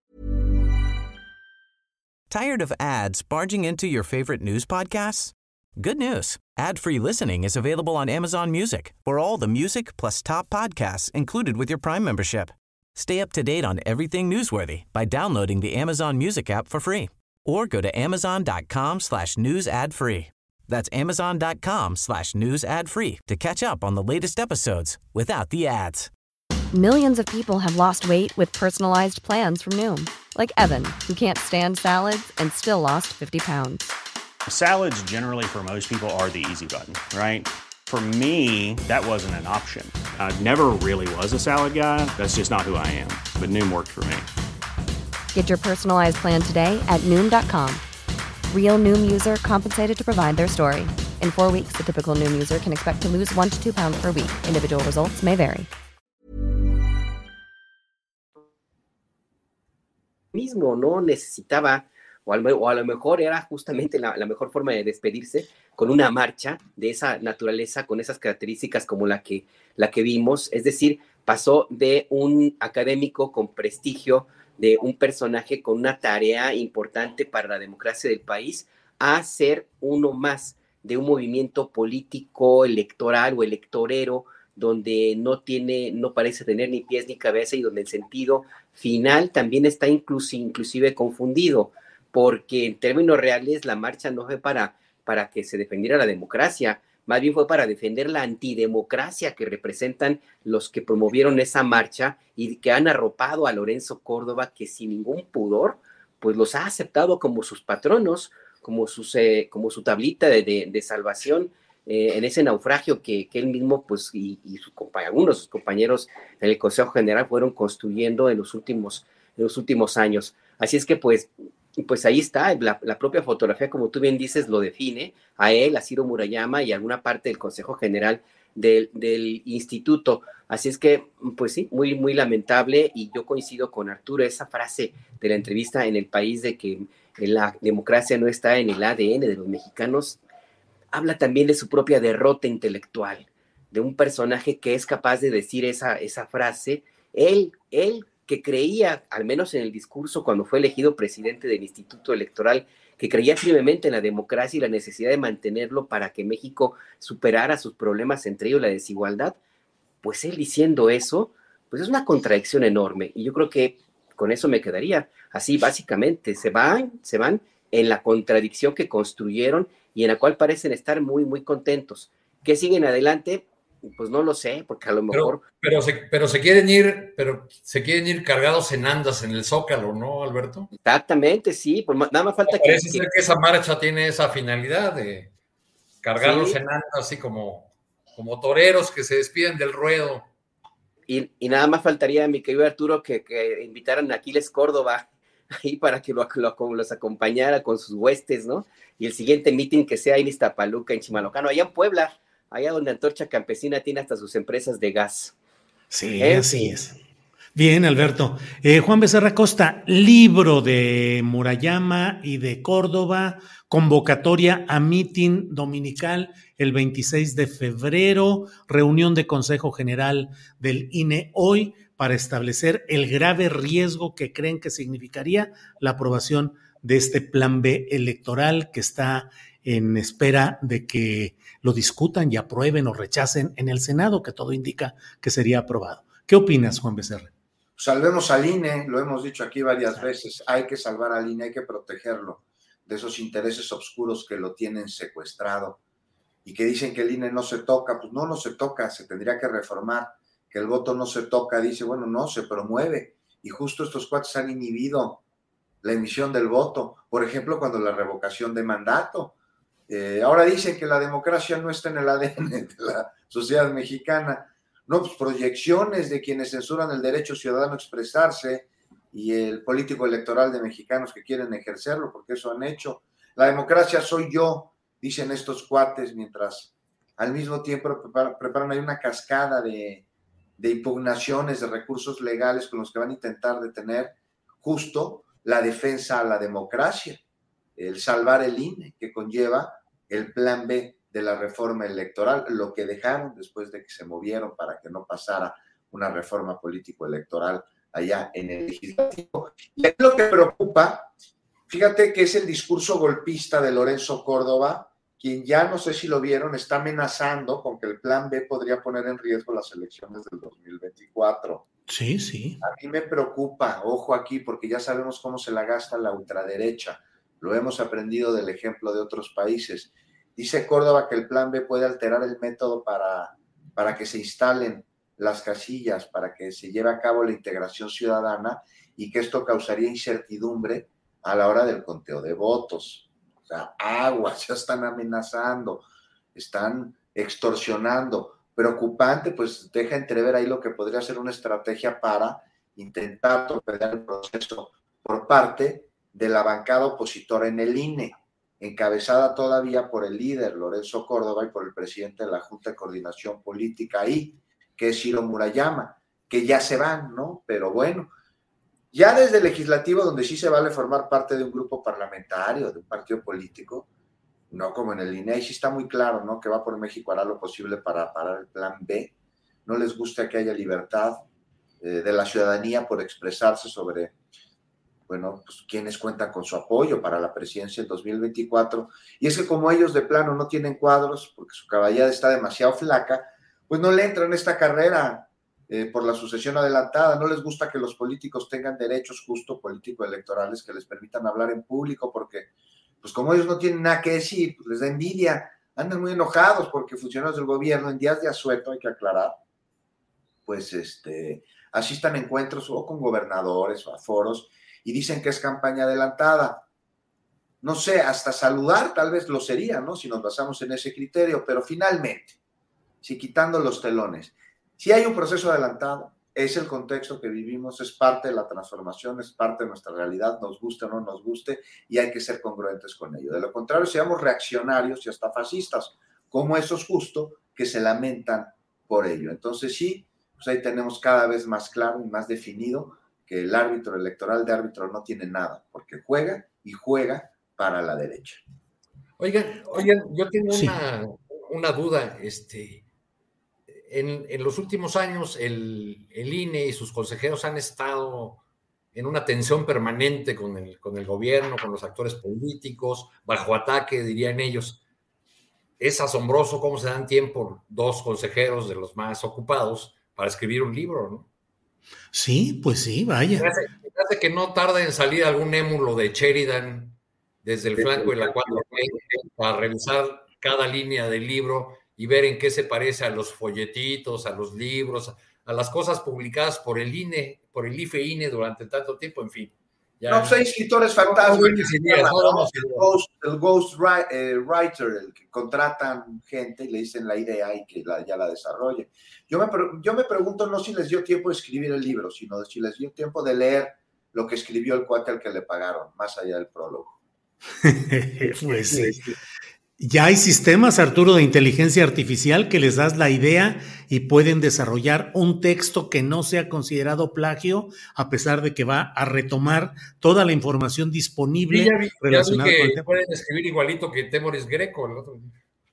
Tired of ads barging into your favorite news podcasts? Good news. Ad-free listening is available on Amazon Music for all the music plus top podcasts included with your Prime membership. Stay up to date on everything newsworthy by downloading the Amazon Music app for free or go to amazon.com slash news ad free. That's amazon.com slash news ad free to catch up on the latest episodes without the ads. Millions of people have lost weight with personalized plans from Noom, like Evan, who can't stand salads and still lost fifty pounds. Salads generally for most people are the easy button, right? For me, that wasn't an option. I never really was a salad guy. That's just not who I am. But Noom worked for me. Get your personalized plan today at Noom dot com. Real Noom user compensated to provide their story. In four weeks, the typical Noom user can expect to lose one to two pounds per week. Individual results may vary. Mismo no necesitaba, o, al, o a lo mejor era justamente la, la mejor forma de despedirse, con una marcha de esa naturaleza, con esas características como la que, la que vimos. Es decir, pasó de un académico con prestigio, de un personaje con una tarea importante para la democracia del país, a ser uno más de un movimiento político, electoral o electorero, donde no tiene, no parece tener ni pies ni cabeza, y donde el sentido final también está incluso, inclusive confundido, porque en términos reales la marcha no fue para, para que se defendiera la democracia, más bien fue para defender la antidemocracia que representan los que promovieron esa marcha y que han arropado a Lorenzo Córdoba, que sin ningún pudor pues los ha aceptado como sus patronos, como, sus, eh, como su tablita de, de, de salvación eh, en ese naufragio que, que él mismo pues, y, y su, algunos de sus compañeros en el Consejo General fueron construyendo en los últimos, en los últimos años. Así es que pues, pues ahí está, la, la propia fotografía, como tú bien dices, lo define a él, a Ciro Murayama y a alguna parte del Consejo General del, del instituto. Así es que, pues sí, muy, muy lamentable, y yo coincido con Arturo, esa frase de la entrevista en El País de que la democracia no está en el A D N de los mexicanos, habla también de su propia derrota intelectual, de un personaje que es capaz de decir esa, esa frase, él, él que creía, al menos en el discurso cuando fue elegido presidente del Instituto Electoral, que creía firmemente en la democracia y la necesidad de mantenerlo para que México superara sus problemas, entre ellos la desigualdad. Pues él diciendo eso, pues es una contradicción enorme, y yo creo que con eso me quedaría. Así básicamente se van, se van en la contradicción que construyeron y en la cual parecen estar muy, muy contentos. ¿Qué siguen adelante? Pues no lo sé, porque a lo mejor... Pero, pero, se, pero se quieren ir, pero se quieren ir cargados en andas en el Zócalo, ¿no, Alberto? Exactamente, sí, pues nada más falta que... Parece ser que esa marcha tiene esa finalidad de cargarlos sí. en andas, así como, como toreros que se despiden del ruedo. Y, y nada más faltaría, mi querido Arturo, que, que invitaran a Aquiles Córdoba ahí para que lo, lo, los acompañara con sus huestes, ¿no? Y el siguiente meeting que sea en Iztapaluca, en Chimalocano, allá en Puebla, allá donde Antorcha Campesina tiene hasta sus empresas de gas. Sí, ¿Eh? así es. Bien, Alberto. Eh, Juan Becerra Costa, libro de Murayama y de Córdoba, convocatoria a mitin dominical el veintiséis de febrero, reunión de Consejo General del I N E hoy, para establecer el grave riesgo que creen que significaría la aprobación de este plan B electoral que está en espera de que lo discutan y aprueben o rechacen en el Senado, que todo indica que sería aprobado. ¿Qué opinas, Juan Becerra? Salvemos al I N E, lo hemos dicho aquí varias veces, hay que salvar al I N E, hay que protegerlo de esos intereses oscuros que lo tienen secuestrado y que dicen que el I N E no se toca. Pues no, no se toca, se tendría que reformar. Que el voto no se toca, dice, bueno, no, se promueve. Y justo estos cuates han inhibido la emisión del voto. Por ejemplo, cuando la revocación de mandato. Eh, ahora dicen que la democracia no está en el A D N de la sociedad mexicana. No, pues proyecciones de quienes censuran el derecho ciudadano a expresarse y el político electoral de mexicanos que quieren ejercerlo, porque eso han hecho. La democracia soy yo, dicen estos cuates, mientras al mismo tiempo preparan, preparan ahí una cascada de, de impugnaciones de recursos legales con los que van a intentar detener justo la defensa a la democracia, el salvar el I N E, que conlleva el plan B de la reforma electoral, lo que dejaron después de que se movieron para que no pasara una reforma político-electoral allá en el legislativo. Y aquí lo que preocupa, fíjate que es el discurso golpista de Lorenzo Córdoba, quien ya no sé si lo vieron, está amenazando con que el plan B podría poner en riesgo las elecciones del dos mil veinticuatro. Sí, sí. A mí me preocupa, ojo aquí, porque ya sabemos cómo se la gasta la ultraderecha. Lo hemos aprendido del ejemplo de otros países. Dice Córdoba que el plan B puede alterar el método para, para que se instalen las casillas, para que se lleve a cabo la integración ciudadana y que esto causaría incertidumbre a la hora del conteo de votos. O sea, aguas, ya están amenazando, están extorsionando. Preocupante, pues deja entrever ahí lo que podría ser una estrategia para intentar torpedear el proceso por parte de la bancada opositora en el I N E, encabezada todavía por el líder Lorenzo Córdoba y por el presidente de la Junta de Coordinación Política ahí, que es Ciro Murayama, que ya se van, ¿no? Pero bueno, ya desde el legislativo, donde sí se vale formar parte de un grupo parlamentario, de un partido político, no como en el I N E, ahí sí está muy claro, ¿no? Que Va por México hará lo posible para parar el plan B. No les gusta que haya libertad eh, de la ciudadanía por expresarse sobre, bueno, pues quienes cuentan con su apoyo para la presidencia del dos mil veinticuatro. Y es que como ellos de plano no tienen cuadros, porque su caballada está demasiado flaca, pues no le entran en esta carrera eh, por la sucesión adelantada. No les gusta que los políticos tengan derechos justo político-electorales que les permitan hablar en público, porque pues como ellos no tienen nada que decir, pues les da envidia, andan muy enojados porque funcionarios del gobierno en días de asueto, hay que aclarar, pues este, asistan a encuentros o con gobernadores o a foros y dicen que es campaña adelantada. No sé, hasta saludar tal vez lo sería, ¿no? Si nos basamos en ese criterio, pero finalmente, si quitando los telones, si hay un proceso adelantado, es el contexto que vivimos, es parte de la transformación, es parte de nuestra realidad, nos guste o no nos guste, y hay que ser congruentes con ello. De lo contrario, seamos reaccionarios y hasta fascistas, como esos justo que se lamentan por ello. Entonces sí, pues ahí tenemos cada vez más claro y más definido que el árbitro electoral de árbitro no tiene nada, porque juega y juega para la derecha. Oigan, oigan, yo tengo Sí. una, una duda, este... En, en los últimos años el, el I N E y sus consejeros han estado en una tensión permanente con el, con el gobierno, con los actores políticos, bajo ataque, dirían ellos. Es asombroso cómo se dan tiempo dos consejeros de los más ocupados para escribir un libro, ¿no? Sí, pues sí, vaya. Me hace, me hace que no tarda en salir algún émulo de Sheridan desde el flanco de la cuatro T para revisar cada línea del libro y ver en qué se parece a los folletitos, a los libros, a las cosas publicadas por el I N E, por el I F E I N E durante tanto tiempo, en fin. Ya, no, pues hay escritores fantasmas. No, no, ideas, no, no, no, el ghost, el ghost eh, writer, el que contratan gente y le dicen la idea y que la, ya la desarrolle. Yo me, yo me pregunto no si les dio tiempo de escribir el libro, sino si les dio tiempo de leer lo que escribió el cuate al que le pagaron, más allá del prólogo. Pues sí. Ya hay sistemas, Arturo, de inteligencia artificial que les das la idea y pueden desarrollar un texto que no sea considerado plagio, a pesar de que va a retomar toda la información disponible sí, ya vi, relacionada ya vi que con el tema. Pueden escribir igualito que Temoris Greco. El otro.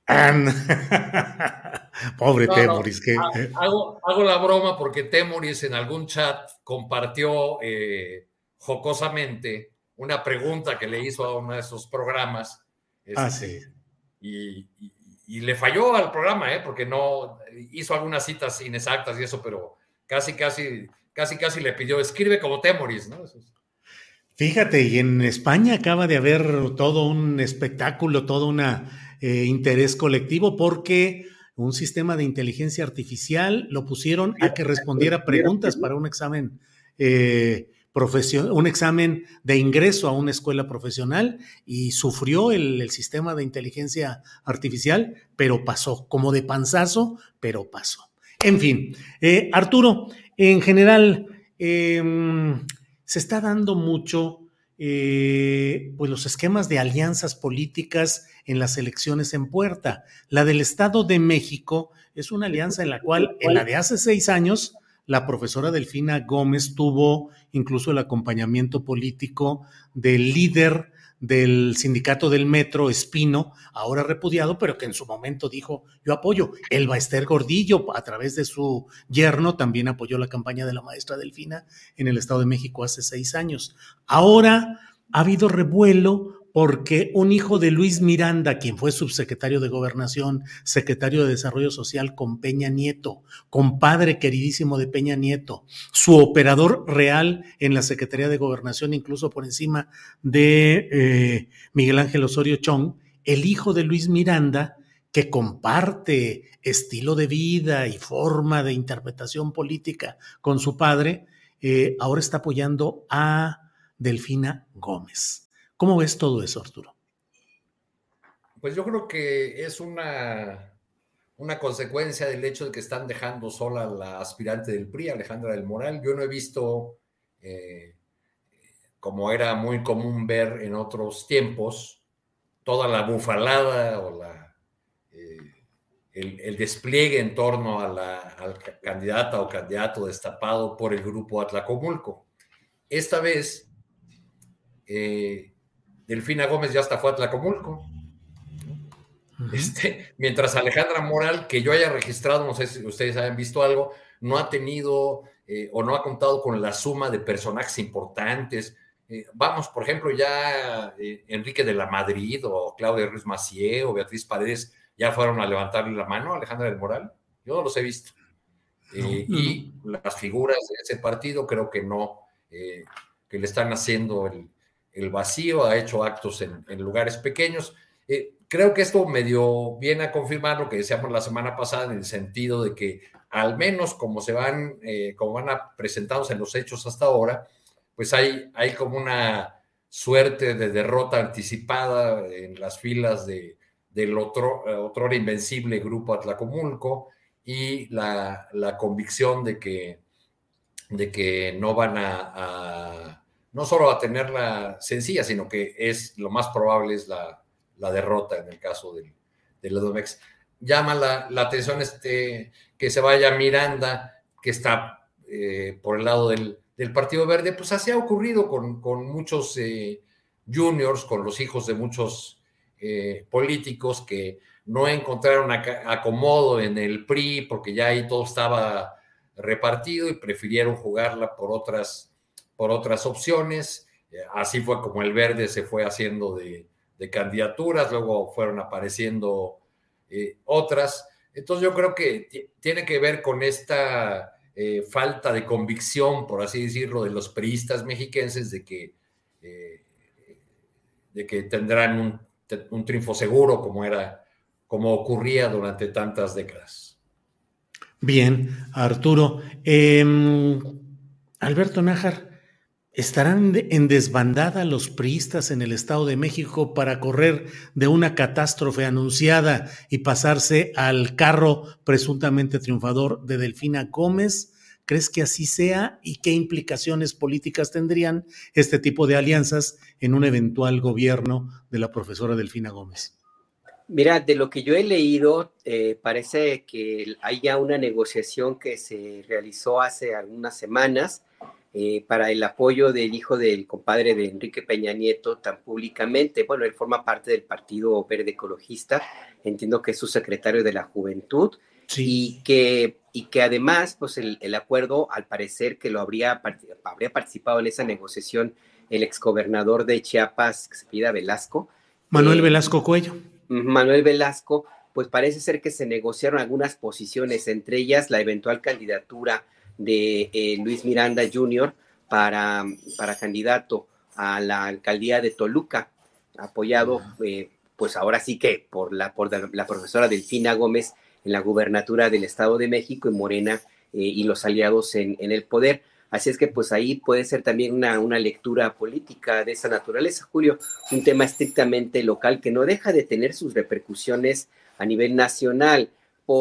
Pobre No, Temoris. no, Que... hago, hago la broma porque Temoris en algún chat compartió eh, jocosamente una pregunta que le hizo a uno de esos programas. Este, ah, sí. Y, y, y le falló al programa, ¿eh? Porque no hizo algunas citas inexactas y eso, pero casi, casi, casi, casi le pidió, escribe como Temoris, ¿no? Eso es. Fíjate, y en España acaba de haber todo un espectáculo, todo un eh, interés colectivo, porque un sistema de inteligencia artificial lo pusieron a que respondiera preguntas para un examen eh, profesional, un examen de ingreso a una escuela profesional, y sufrió el, el sistema de inteligencia artificial, pero pasó, como de panzazo, pero pasó. En fin, eh, Arturo, en general, eh, se está dando mucho eh, pues los esquemas de alianzas políticas en las elecciones en puerta. La del Estado de México es una alianza en la cual, en la de hace seis años, la profesora Delfina Gómez tuvo incluso el acompañamiento político del líder del sindicato del metro, Espino, ahora repudiado, pero que en su momento dijo, yo apoyo. Elba Ester Gordillo, a través de su yerno, también apoyó la campaña de la maestra Delfina en el Estado de México hace seis años. Ahora ha habido revuelo porque un hijo de Luis Miranda, quien fue subsecretario de Gobernación, secretario de Desarrollo Social con Peña Nieto, compadre queridísimo de Peña Nieto, su operador real en la Secretaría de Gobernación, incluso por encima de eh, Miguel Ángel Osorio Chong, el hijo de Luis Miranda, que comparte estilo de vida y forma de interpretación política con su padre, eh, ahora está apoyando a Delfina Gómez. ¿Cómo ves todo eso, Arturo? Pues yo creo que es una, una consecuencia del hecho de que están dejando sola a la aspirante del P R I, Alejandra del Moral. Yo no he visto, eh, como era muy común ver en otros tiempos, toda la bufalada o la, eh, el, el despliegue en torno a la, a la candidata o candidato destapado por el grupo Atlacomulco. Esta vez, eh, Delfina Gómez ya hasta fue a Atlacomulco. Uh-huh. Este, mientras Alejandra Moral, que yo haya registrado, no sé si ustedes hayan visto algo, no ha tenido eh, o no ha contado con la suma de personajes importantes. Eh, vamos, por ejemplo, ya eh, Enrique de la Madrid o Claudia Ruiz Massieu o Beatriz Paredes ya fueron a levantarle la mano a Alejandra del Moral. Yo no los he visto. Eh, no, no. Y las figuras de ese partido creo que no, eh, que le están haciendo el el vacío, ha hecho actos en, en lugares pequeños. Eh, creo que esto medio viene a confirmar lo que decíamos la semana pasada, en el sentido de que al menos como se van, eh, como van a presentarse en los hechos hasta ahora, pues hay, hay como una suerte de derrota anticipada en las filas de, del otro, otrora invencible grupo Atlacomulco, y la, la convicción de que, de que no van a, a no solo a tenerla sencilla, sino que es lo más probable es la, la derrota en el caso del, del Edomex. Llama la, la atención este, que se vaya Miranda, que está eh, por el lado del, del Partido Verde. Pues así ha ocurrido con, con muchos eh, juniors, con los hijos de muchos eh, políticos que no encontraron acomodo en el P R I porque ya ahí todo estaba repartido y prefirieron jugarla por otras por otras opciones. Así fue como el Verde se fue haciendo de, de candidaturas, luego fueron apareciendo eh, otras. Entonces yo creo que t- tiene que ver con esta eh, falta de convicción, por así decirlo, de los priistas mexiquenses de que, eh, de que tendrán un, un triunfo seguro, como era, como ocurría durante tantas décadas. Bien, Arturo. Eh, Alberto Nájar, ¿estarán en desbandada los priistas en el Estado de México para correr de una catástrofe anunciada y pasarse al carro presuntamente triunfador de Delfina Gómez? ¿Crees que así sea? ¿Y qué implicaciones políticas tendrían este tipo de alianzas en un eventual gobierno de la profesora Delfina Gómez? Mira, de lo que yo he leído, eh, parece que hay ya una negociación que se realizó hace algunas semanas eh, para el apoyo del hijo del compadre de Enrique Peña Nieto tan públicamente. Bueno, él forma parte del Partido Verde Ecologista, entiendo que es su secretario de la Juventud, sí. y, que, y que además, pues el, el acuerdo, al parecer que lo habría, habría participado en esa negociación el exgobernador de Chiapas, que se pida Velasco. Manuel eh, Velasco Cuello. Manuel Velasco, pues parece ser que se negociaron algunas posiciones, entre ellas la eventual candidatura de eh, Luis Miranda junior para, para candidato a la alcaldía de Toluca, apoyado eh, pues ahora sí que por la, por la profesora Delfina Gómez en la gubernatura del Estado de México y Morena eh, y los aliados en, en el poder. Así es que pues ahí puede ser también una, una lectura política de esa naturaleza, Julio, un tema estrictamente local que no deja de tener sus repercusiones a nivel nacional,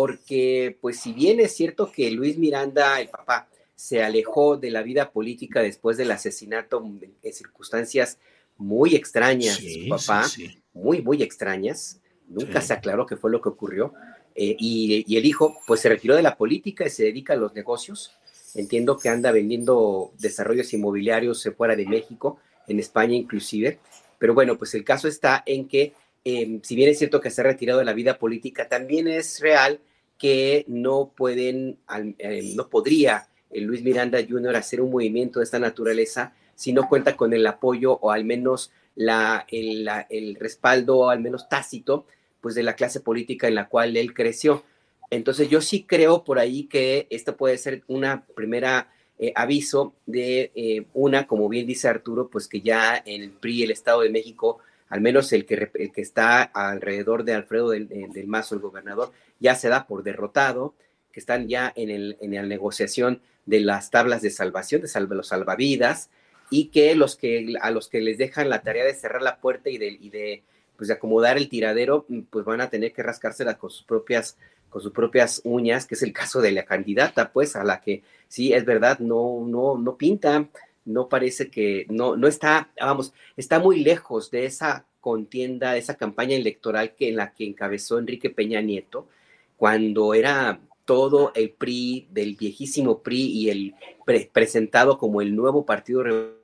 porque pues si bien es cierto que Luis Miranda, el papá, se alejó de la vida política después del asesinato en circunstancias muy extrañas sí, de su papá, sí, sí. muy, muy extrañas, nunca sí. se aclaró qué fue lo que ocurrió, eh, y, y el hijo pues se retiró de la política y se dedica a los negocios. Entiendo que anda vendiendo desarrollos inmobiliarios fuera de México, en España inclusive, pero bueno, pues el caso está en que, eh, si bien es cierto que se ha retirado de la vida política, también es real que no pueden, eh, no podría eh, Luis Miranda junior hacer un movimiento de esta naturaleza si no cuenta con el apoyo o al menos la, el, la, el respaldo, al menos tácito, pues de la clase política en la cual él creció. Entonces yo sí creo por ahí que esto puede ser una primera eh, aviso de eh, una, como bien dice Arturo, pues que ya en el P R I, el Estado de México, al menos el que, el que está alrededor de Alfredo del, del Mazo, el gobernador, ya se da por derrotado, que están ya en, el, en la negociación de las tablas de salvación, de salve, los salvavidas, y que, los que a los que les dejan la tarea de cerrar la puerta y de, y de, pues, de acomodar el tiradero, pues van a tener que rascárselas con sus propias con sus propias uñas, que es el caso de la candidata, pues, a la que sí, es verdad, no, no, no pinta, no parece que, no, no está, vamos, está muy lejos de esa contienda, de esa campaña electoral que en la que encabezó Enrique Peña Nieto, cuando era todo el P R I, del viejísimo P R I, y el pre presentado como el nuevo Partido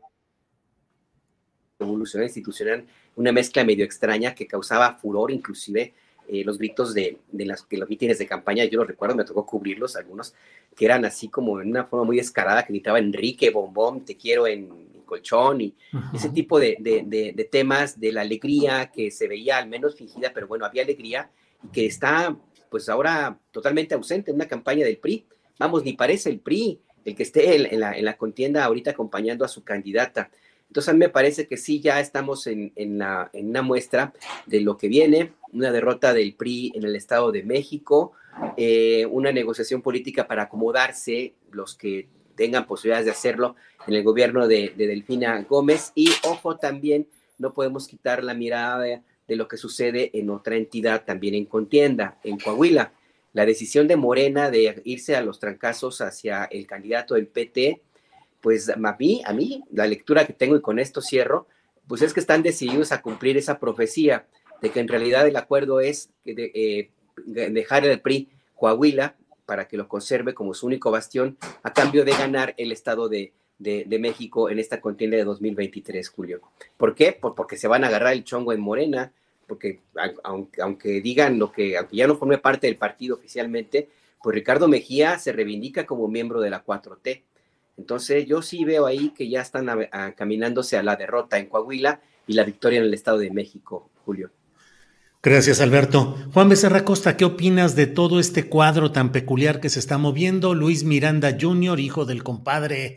Revolucionario Institucional, una mezcla medio extraña que causaba furor, inclusive, Eh, los gritos de, de, las, de los mítines de campaña, yo los recuerdo, me tocó cubrirlos, algunos que eran así como en una forma muy descarada, que gritaba Enrique, bombón, te quiero en, en colchón, y uh-huh. ese tipo de, de, de, de temas de la alegría que se veía al menos fingida, pero bueno, había alegría, y que está pues ahora totalmente ausente en una campaña del P R I. Vamos, ni parece el P R I el que esté en, en, la, en la contienda ahorita acompañando a su candidata. Entonces a mí me parece que sí, ya estamos en, en, la, en una muestra de lo que viene, una derrota del P R I en el Estado de México, eh, una negociación política para acomodarse los que tengan posibilidades de hacerlo en el gobierno de, de Delfina Gómez, y ojo, también no podemos quitar la mirada de, de lo que sucede en otra entidad también en contienda, en Coahuila. La decisión de Morena de irse a los trancazos hacia el candidato del P T, pues a mí, a mí, la lectura que tengo, y con esto cierro, pues es que están decididos a cumplir esa profecía de que en realidad el acuerdo es de, eh, dejar el P R I Coahuila para que lo conserve como su único bastión a cambio de ganar el Estado de, de, de México en esta contienda de dos mil veintitrés, Julio. ¿Por qué? Pues porque se van a agarrar el chongo en Morena, porque aunque, aunque digan lo que, aunque ya no forme parte del partido oficialmente, pues Ricardo Mejía se reivindica como miembro de la cuatro T. Entonces yo sí veo ahí que ya están a, a, caminándose a la derrota en Coahuila y la victoria en el Estado de México, Julio. Gracias, Alberto. Juan Becerra Costa, ¿qué opinas de todo este cuadro tan peculiar que se está moviendo? Luis Miranda junior, hijo del compadre,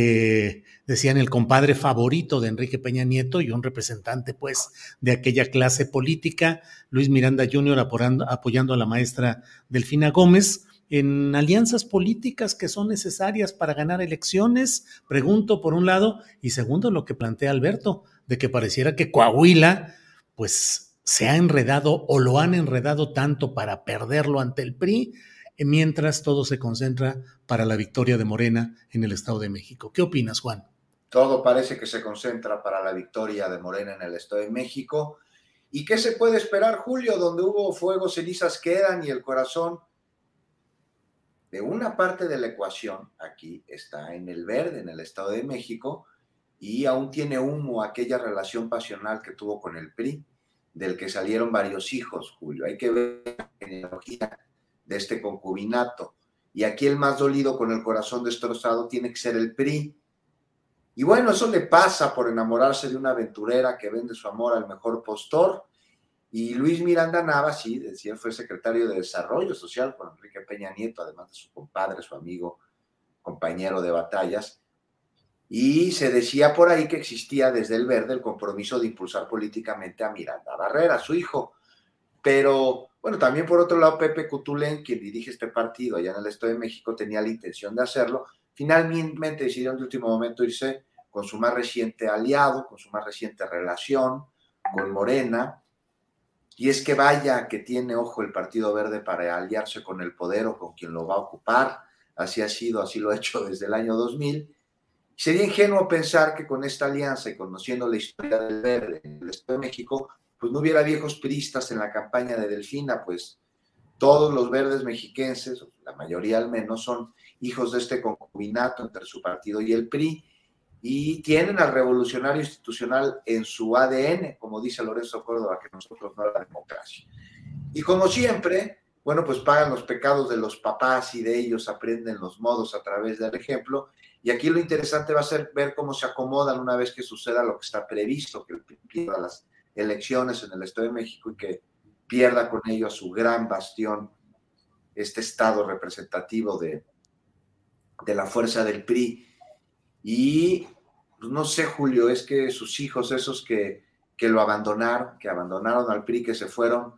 eh, decían el compadre favorito de Enrique Peña Nieto y un representante pues de aquella clase política. Luis Miranda junior apoyando, apoyando a la maestra Delfina Gómez en alianzas políticas que son necesarias para ganar elecciones, pregunto por un lado, y segundo lo que plantea Alberto, de que pareciera que Coahuila pues se ha enredado o lo han enredado tanto para perderlo ante el P R I, mientras todo se concentra para la victoria de Morena en el Estado de México. ¿Qué opinas, Juan? Todo parece que se concentra para la victoria de Morena en el Estado de México. ¿Y qué se puede esperar, Julio? Donde hubo fuego, cenizas quedan, y el corazón de una parte de la ecuación aquí está en el verde, en el Estado de México, y aún tiene humo aquella relación pasional que tuvo con el P R I, del que salieron varios hijos, Julio. Hay que ver la genealogía de este concubinato. Y aquí el más dolido, con el corazón destrozado, tiene que ser el P R I. Y bueno, eso le pasa por enamorarse de una aventurera que vende su amor al mejor postor. Y Luis Miranda Navas, sí, decía, fue secretario de Desarrollo Social con Enrique Peña Nieto, además de su compadre, su amigo, compañero de batallas. Y se decía por ahí que existía desde el Verde el compromiso de impulsar políticamente a Miranda Barrera, su hijo. Pero, bueno, también por otro lado, Pepe Cutulén, quien dirige este partido allá en el Estado de México, tenía la intención de hacerlo. Finalmente decidieron de último momento irse con su más reciente aliado, con su más reciente relación, con Morena. Y es que vaya que tiene ojo el Partido Verde para aliarse con el poder o con quien lo va a ocupar. Así ha sido, así lo ha hecho desde el año dos mil. Sería ingenuo pensar que con esta alianza y conociendo la historia del Verde en el Estado de México, pues no hubiera viejos priistas en la campaña de Delfina, pues todos los verdes mexiquenses, la mayoría al menos, son hijos de este concubinato entre su partido y el P R I, y tienen al revolucionario institucional en su A D N, como dice Lorenzo Córdoba, que nosotros no la democracia. Y como siempre, bueno, pues pagan los pecados de los papás y de ellos aprenden los modos a través del ejemplo. Y aquí lo interesante va a ser ver cómo se acomodan una vez que suceda lo que está previsto, que pierda las elecciones en el Estado de México y que pierda con ello a su gran bastión, este estado representativo de, de la fuerza del P R I. Y pues no sé, Julio, es que sus hijos, esos que, que lo abandonaron, que abandonaron al P R I, que se fueron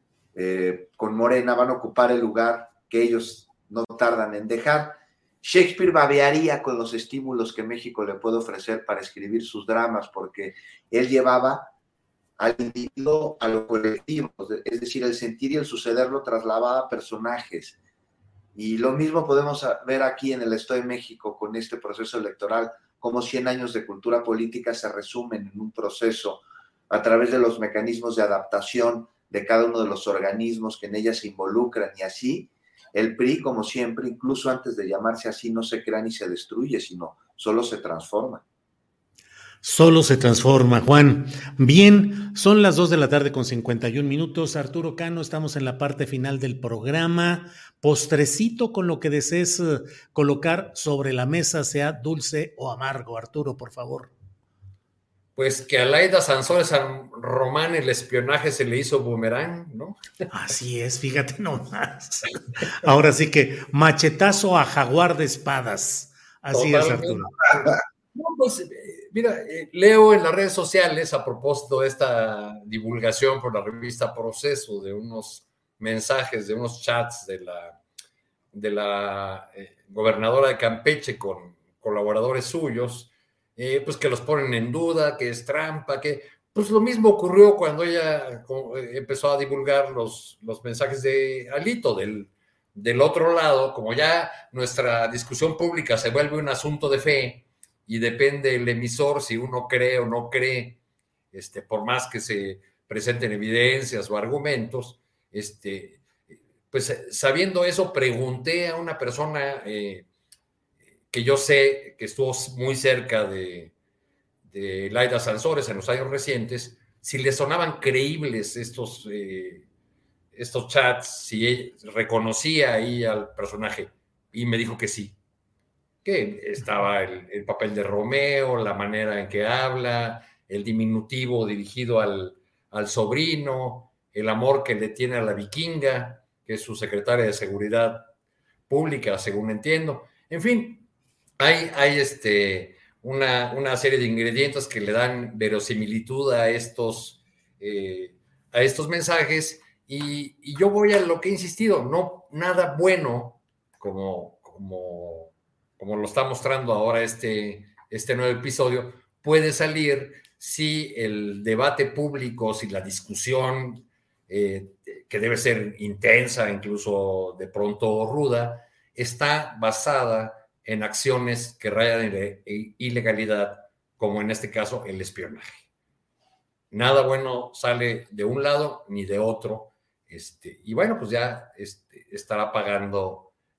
eh, con Morena, van a ocupar el lugar que ellos no tardan en dejar. Shakespeare babearía con los estímulos que México le puede ofrecer para escribir sus dramas, porque él llevaba al individuo a lo colectivo, es decir, el sentir y el suceder lo trasladaba a personajes. Y lo mismo podemos ver aquí en el Estado de México con este proceso electoral, como cien años de cultura política se resumen en un proceso a través de los mecanismos de adaptación de cada uno de los organismos que en ella se involucran, y así el P R I, como siempre, incluso antes de llamarse así, no se crea ni se destruye, sino solo se transforma. Solo se transforma, Juan. Bien, son las dos de la tarde con cincuenta y un minutos. Arturo Cano, estamos en la parte final del programa. Postrecito con lo que desees colocar sobre la mesa, sea dulce o amargo. Arturo, por favor. Pues que a Laida Sansores San Román el espionaje se le hizo boomerang, ¿no? Así es, fíjate nomás. Ahora sí que machetazo a jaguar de espadas. Así Totalmente. Es, Arturo. No, pues, mira, eh, leo en las redes sociales a propósito de esta divulgación por la revista Proceso de unos mensajes, de unos chats de la, de la eh, gobernadora de Campeche con colaboradores suyos, eh, pues que los ponen en duda, que es trampa, que pues lo mismo ocurrió cuando ella empezó a divulgar los, los mensajes de Alito. Del, del otro lado, como ya nuestra discusión pública se vuelve un asunto de fe, y depende el emisor si uno cree o no cree, este, por más que se presenten evidencias o argumentos, este, pues sabiendo eso, pregunté a una persona eh, que yo sé que estuvo muy cerca de, de Laida Sansores en los años recientes, si le sonaban creíbles estos, eh, estos chats, si ella reconocía ahí al personaje, y me dijo que sí, que estaba el, el papel de Romeo, la manera en que habla, el diminutivo dirigido al, al sobrino, el amor que le tiene a la vikinga, que es su secretaria de Seguridad Pública, según entiendo. En fin, hay, hay este, una, una serie de ingredientes que le dan verosimilitud a estos, eh, a estos mensajes, y, y yo voy a lo que he insistido, no nada bueno como... como como lo está mostrando ahora este, este nuevo episodio, puede salir si el debate público, si la discusión, eh, que debe ser intensa, incluso de pronto ruda, está basada en acciones que rayan en ilegalidad, como en este caso el espionaje. Nada bueno sale de un lado ni de otro, este, y bueno, pues ya este, estará pagando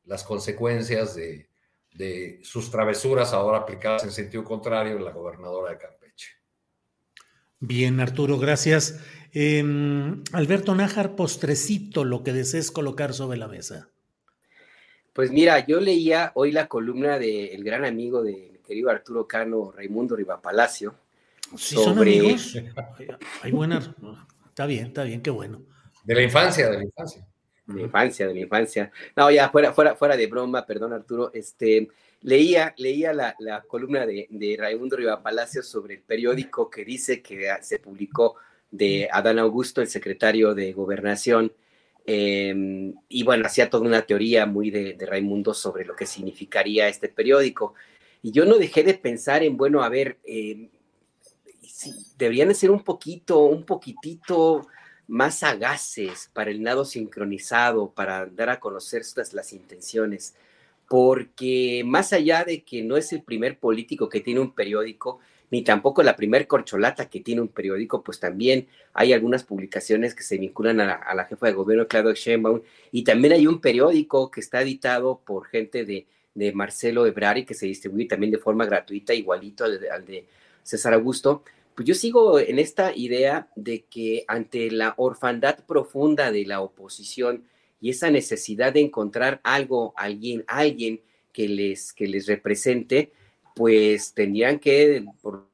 las consecuencias de, de sus travesuras ahora aplicadas en sentido contrario en la gobernadora de Campeche. Bien, Arturo, gracias. Eh, Alberto Nájar, postrecito, lo que desees colocar sobre la mesa. Pues mira, yo leía hoy la columna del gran amigo de mi querido Arturo Cano, Raimundo Rivapalacio. ¿Sí sobre... son amigos? Hay buena... Está bien, está bien, qué bueno. De la infancia, de la infancia. De la infancia, de la infancia. No, ya, fuera, fuera, fuera de broma, perdón, Arturo, este... Leía, leía la, la columna de, de Raimundo Rivapalacio sobre el periódico que dice que se publicó de Adán Augusto, el secretario de Gobernación, eh, y bueno, hacía toda una teoría muy de, de Raimundo sobre lo que significaría este periódico. Y yo no dejé de pensar en, bueno, a ver, eh, si deberían de ser un poquito, un poquitito más sagaces para el nado sincronizado, para dar a conocer las, las intenciones. Porque más allá de que no es el primer político que tiene un periódico, ni tampoco la primer corcholata que tiene un periódico, pues también hay algunas publicaciones que se vinculan a la, a la jefa de gobierno, Claudia Sheinbaum, y también hay un periódico que está editado por gente de, de Marcelo Ebrard y que se distribuye también de forma gratuita, igualito al de, al de César Augusto. Pues yo sigo en esta idea de que ante la orfandad profunda de la oposición y esa necesidad de encontrar algo, alguien, alguien que les, que les represente, pues tendrían que, por lo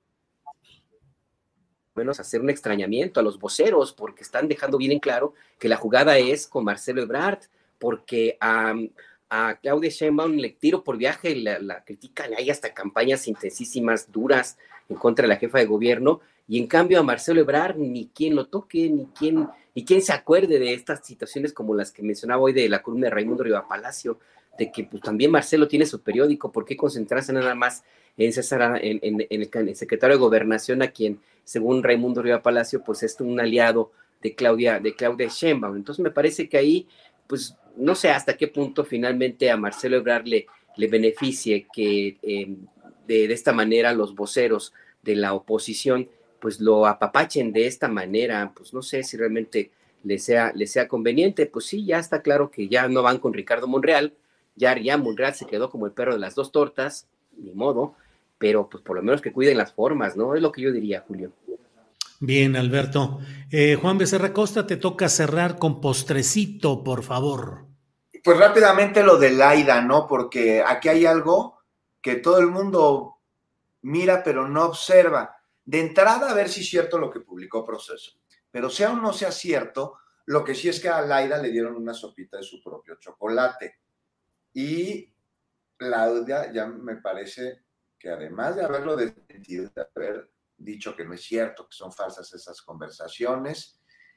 menos, hacer un extrañamiento a los voceros, porque están dejando bien en claro que la jugada es con Marcelo Ebrard, porque um, a Claudia Sheinbaum le tiro por viaje, la, la critican, hay hasta campañas intensísimas, duras, en contra de la jefa de gobierno, y en cambio a Marcelo Ebrard ni quien lo toque, ni quien... y quién se acuerde de estas situaciones como las que mencionaba hoy de la columna de Raimundo Rivapalacio, de que pues, también Marcelo tiene su periódico, ¿por qué concentrarse nada más en César, en, en, en, el, en el secretario de Gobernación, a quien, según Raimundo Rivapalacio, pues es un aliado de Claudia, de Claudia Sheinbaum? Entonces me parece que ahí, pues no sé hasta qué punto finalmente a Marcelo Ebrard le, le beneficie que eh, de, de esta manera los voceros de la oposición pues lo apapachen de esta manera, pues no sé si realmente le sea, le sea conveniente. Pues sí, ya está claro que ya no van con Ricardo Monreal, ya, ya Monreal se quedó como el perro de las dos tortas, ni modo, pero pues por lo menos que cuiden las formas, ¿no? Es lo que yo diría, Julio. Bien, Alberto. Eh, Juan Becerra Costa, te toca cerrar con postrecito, por favor. Pues rápidamente lo de Laida, ¿no? Porque aquí hay algo que todo el mundo mira pero no observa. De entrada, a ver si es cierto lo que publicó Proceso. Pero sea o no sea cierto, lo que sí es que a Laida le dieron una sopita de su propio chocolate. Y Claudia ya me parece que además de haberlo desmentido, de haber dicho que no es cierto, que son falsas esas conversaciones,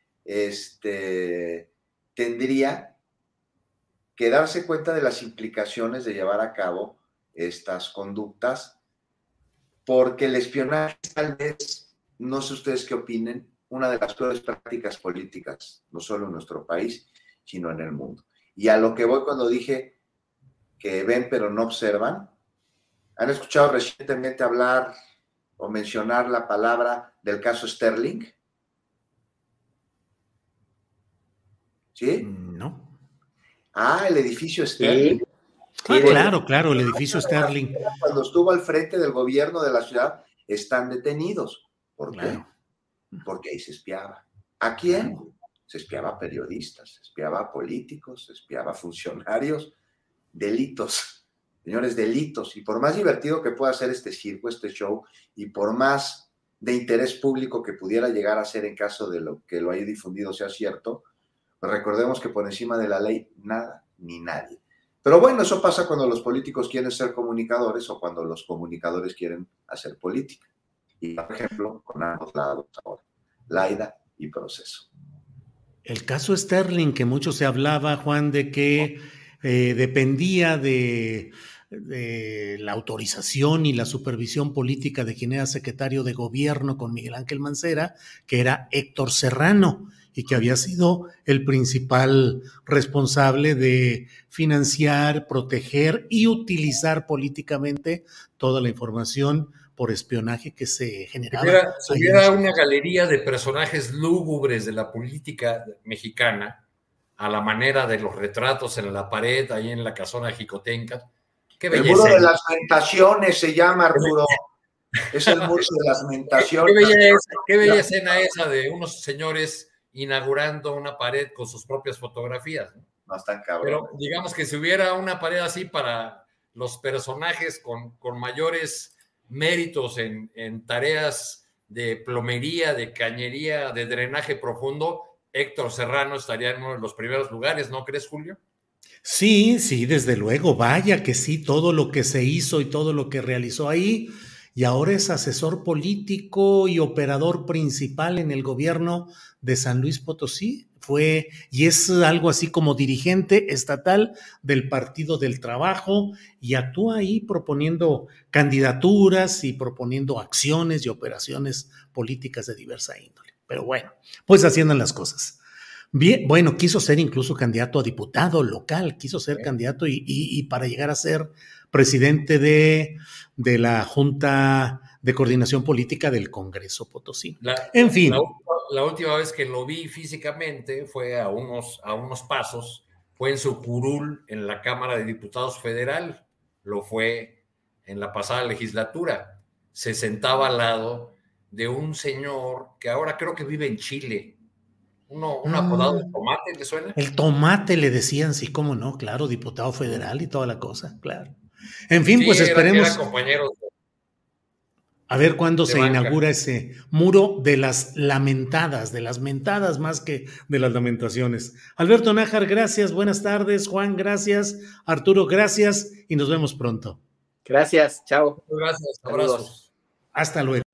este, tendría que darse cuenta de las implicaciones de llevar a cabo estas conductas, porque el espionaje tal vez, no sé ustedes qué opinen, una de las peores prácticas políticas, no solo en nuestro país, sino en el mundo. Y a lo que voy cuando dije que ven pero no observan, ¿han escuchado recientemente hablar o mencionar la palabra del caso Sterling? ¿Sí? No. Ah, el edificio Sterling. Sí. Ah, claro, claro, el edificio Sterling. Cuando estuvo al frente del gobierno de la ciudad, están detenidos. ¿Por qué? Claro. Porque ahí se espiaba. ¿A quién? Se espiaba a periodistas, se espiaba a políticos, se espiaba a funcionarios. Delitos, señores, delitos. Y por más divertido que pueda ser este circo, este show, y por más de interés público que pudiera llegar a ser en caso de lo que lo haya difundido sea cierto, pues recordemos que por encima de la ley nada ni nadie. Pero bueno, eso pasa cuando los políticos quieren ser comunicadores o cuando los comunicadores quieren hacer política. Y, por ejemplo, con ambos lados ahora, Laida y Proceso. El caso Sterling, que mucho se hablaba, Juan, de que eh, dependía de, de la autorización y la supervisión política de quien era secretario de gobierno con Miguel Ángel Mancera, que era Héctor Serrano, y que había sido el principal responsable de financiar, proteger y utilizar políticamente toda la información por espionaje que se generaba. Si hubiera, si hubiera una galería de personajes lúgubres de la política mexicana, a la manera de los retratos en la pared, ahí en la casona Jicotenca. Qué el belleza. muro de las mentaciones se llama, Arturo. Es el muro de las mentaciones. Qué bella, qué bella escena esa de unos señores inaugurando una pared con sus propias fotografías, ¿no? No están cabrón. Pero digamos que si hubiera una pared así para los personajes con, con mayores méritos en, en tareas de plomería, de cañería, de drenaje profundo, Héctor Serrano estaría en uno de los primeros lugares, ¿no crees, Julio? Sí, sí, desde luego, vaya que sí, todo lo que se hizo y todo lo que realizó ahí, y ahora es asesor político y operador principal en el gobierno de San Luis Potosí, fue y es algo así como dirigente estatal del Partido del Trabajo y actúa ahí proponiendo candidaturas y proponiendo acciones y operaciones políticas de diversa índole. Pero bueno, pues así andan las cosas. Bien, bueno, quiso ser incluso candidato a diputado local, quiso ser sí. candidato y, y, y para llegar a ser presidente de, de la Junta de Coordinación Política del Congreso Potosí. La, en fin. La, la última vez que lo vi físicamente fue a unos, a unos pasos, fue en su curul en la Cámara de Diputados Federal, lo fue en la pasada legislatura. Se sentaba al lado de un señor que ahora creo que vive en Chile. Uno, un apodado de Tomate, ¿le suena? El Tomate le decían, sí, cómo no, claro, diputado federal y toda la cosa, claro. En fin, sí, pues esperemos. Era compañero de, a ver cuándo se banca. inaugura ese muro de las lamentadas, de las mentadas más que de las lamentaciones. Alberto Nájar, gracias, buenas tardes. Juan, gracias. Arturo, gracias y nos vemos pronto. Gracias, chao. Gracias, abrazos. Hasta luego.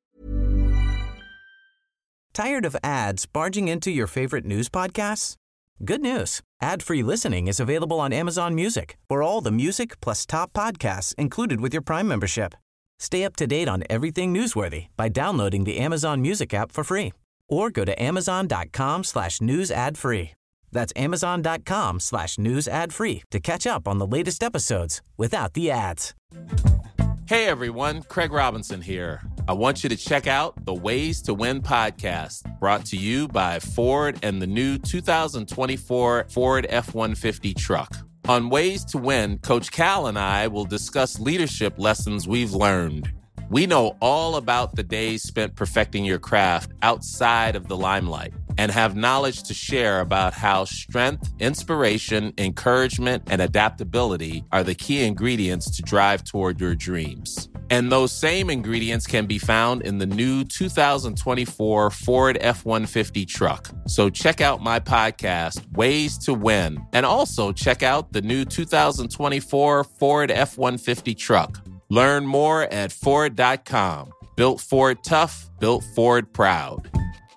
Tired of ads barging into your favorite news podcasts? Good news. Ad-free listening is available on Amazon Music for all the music plus top podcasts included with your Prime membership. Stay up to date on everything newsworthy by downloading the Amazon Music app for free or go to amazon.com slash news ad free. That's amazon.com slash news ad free to catch up on the latest episodes without the ads. Hey everyone, Craig Robinson here. I want you to check out the Ways to Win podcast, brought to you by Ford and the new two thousand twenty-four Ford F one fifty truck. On Ways to Win, Coach Cal and I will discuss leadership lessons we've learned. We know all about the days spent perfecting your craft outside of the limelight and have knowledge to share about how strength, inspiration, encouragement, and adaptability are the key ingredients to drive toward your dreams. And those same ingredients can be found in the new two thousand twenty-four Ford F one fifty truck. So check out my podcast, Ways to Win, and also check out the new two thousand twenty-four Ford F one fifty truck. Learn more at Ford dot com. Built Ford tough, built Ford proud.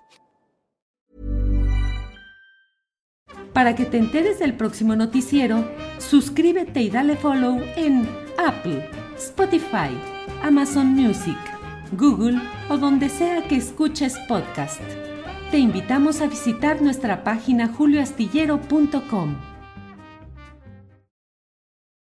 Para que te enteres del próximo noticiero, suscríbete y dale follow en Apple, Spotify, Amazon Music, Google o donde sea que escuches podcast. Te invitamos a visitar nuestra página julio astillero punto com.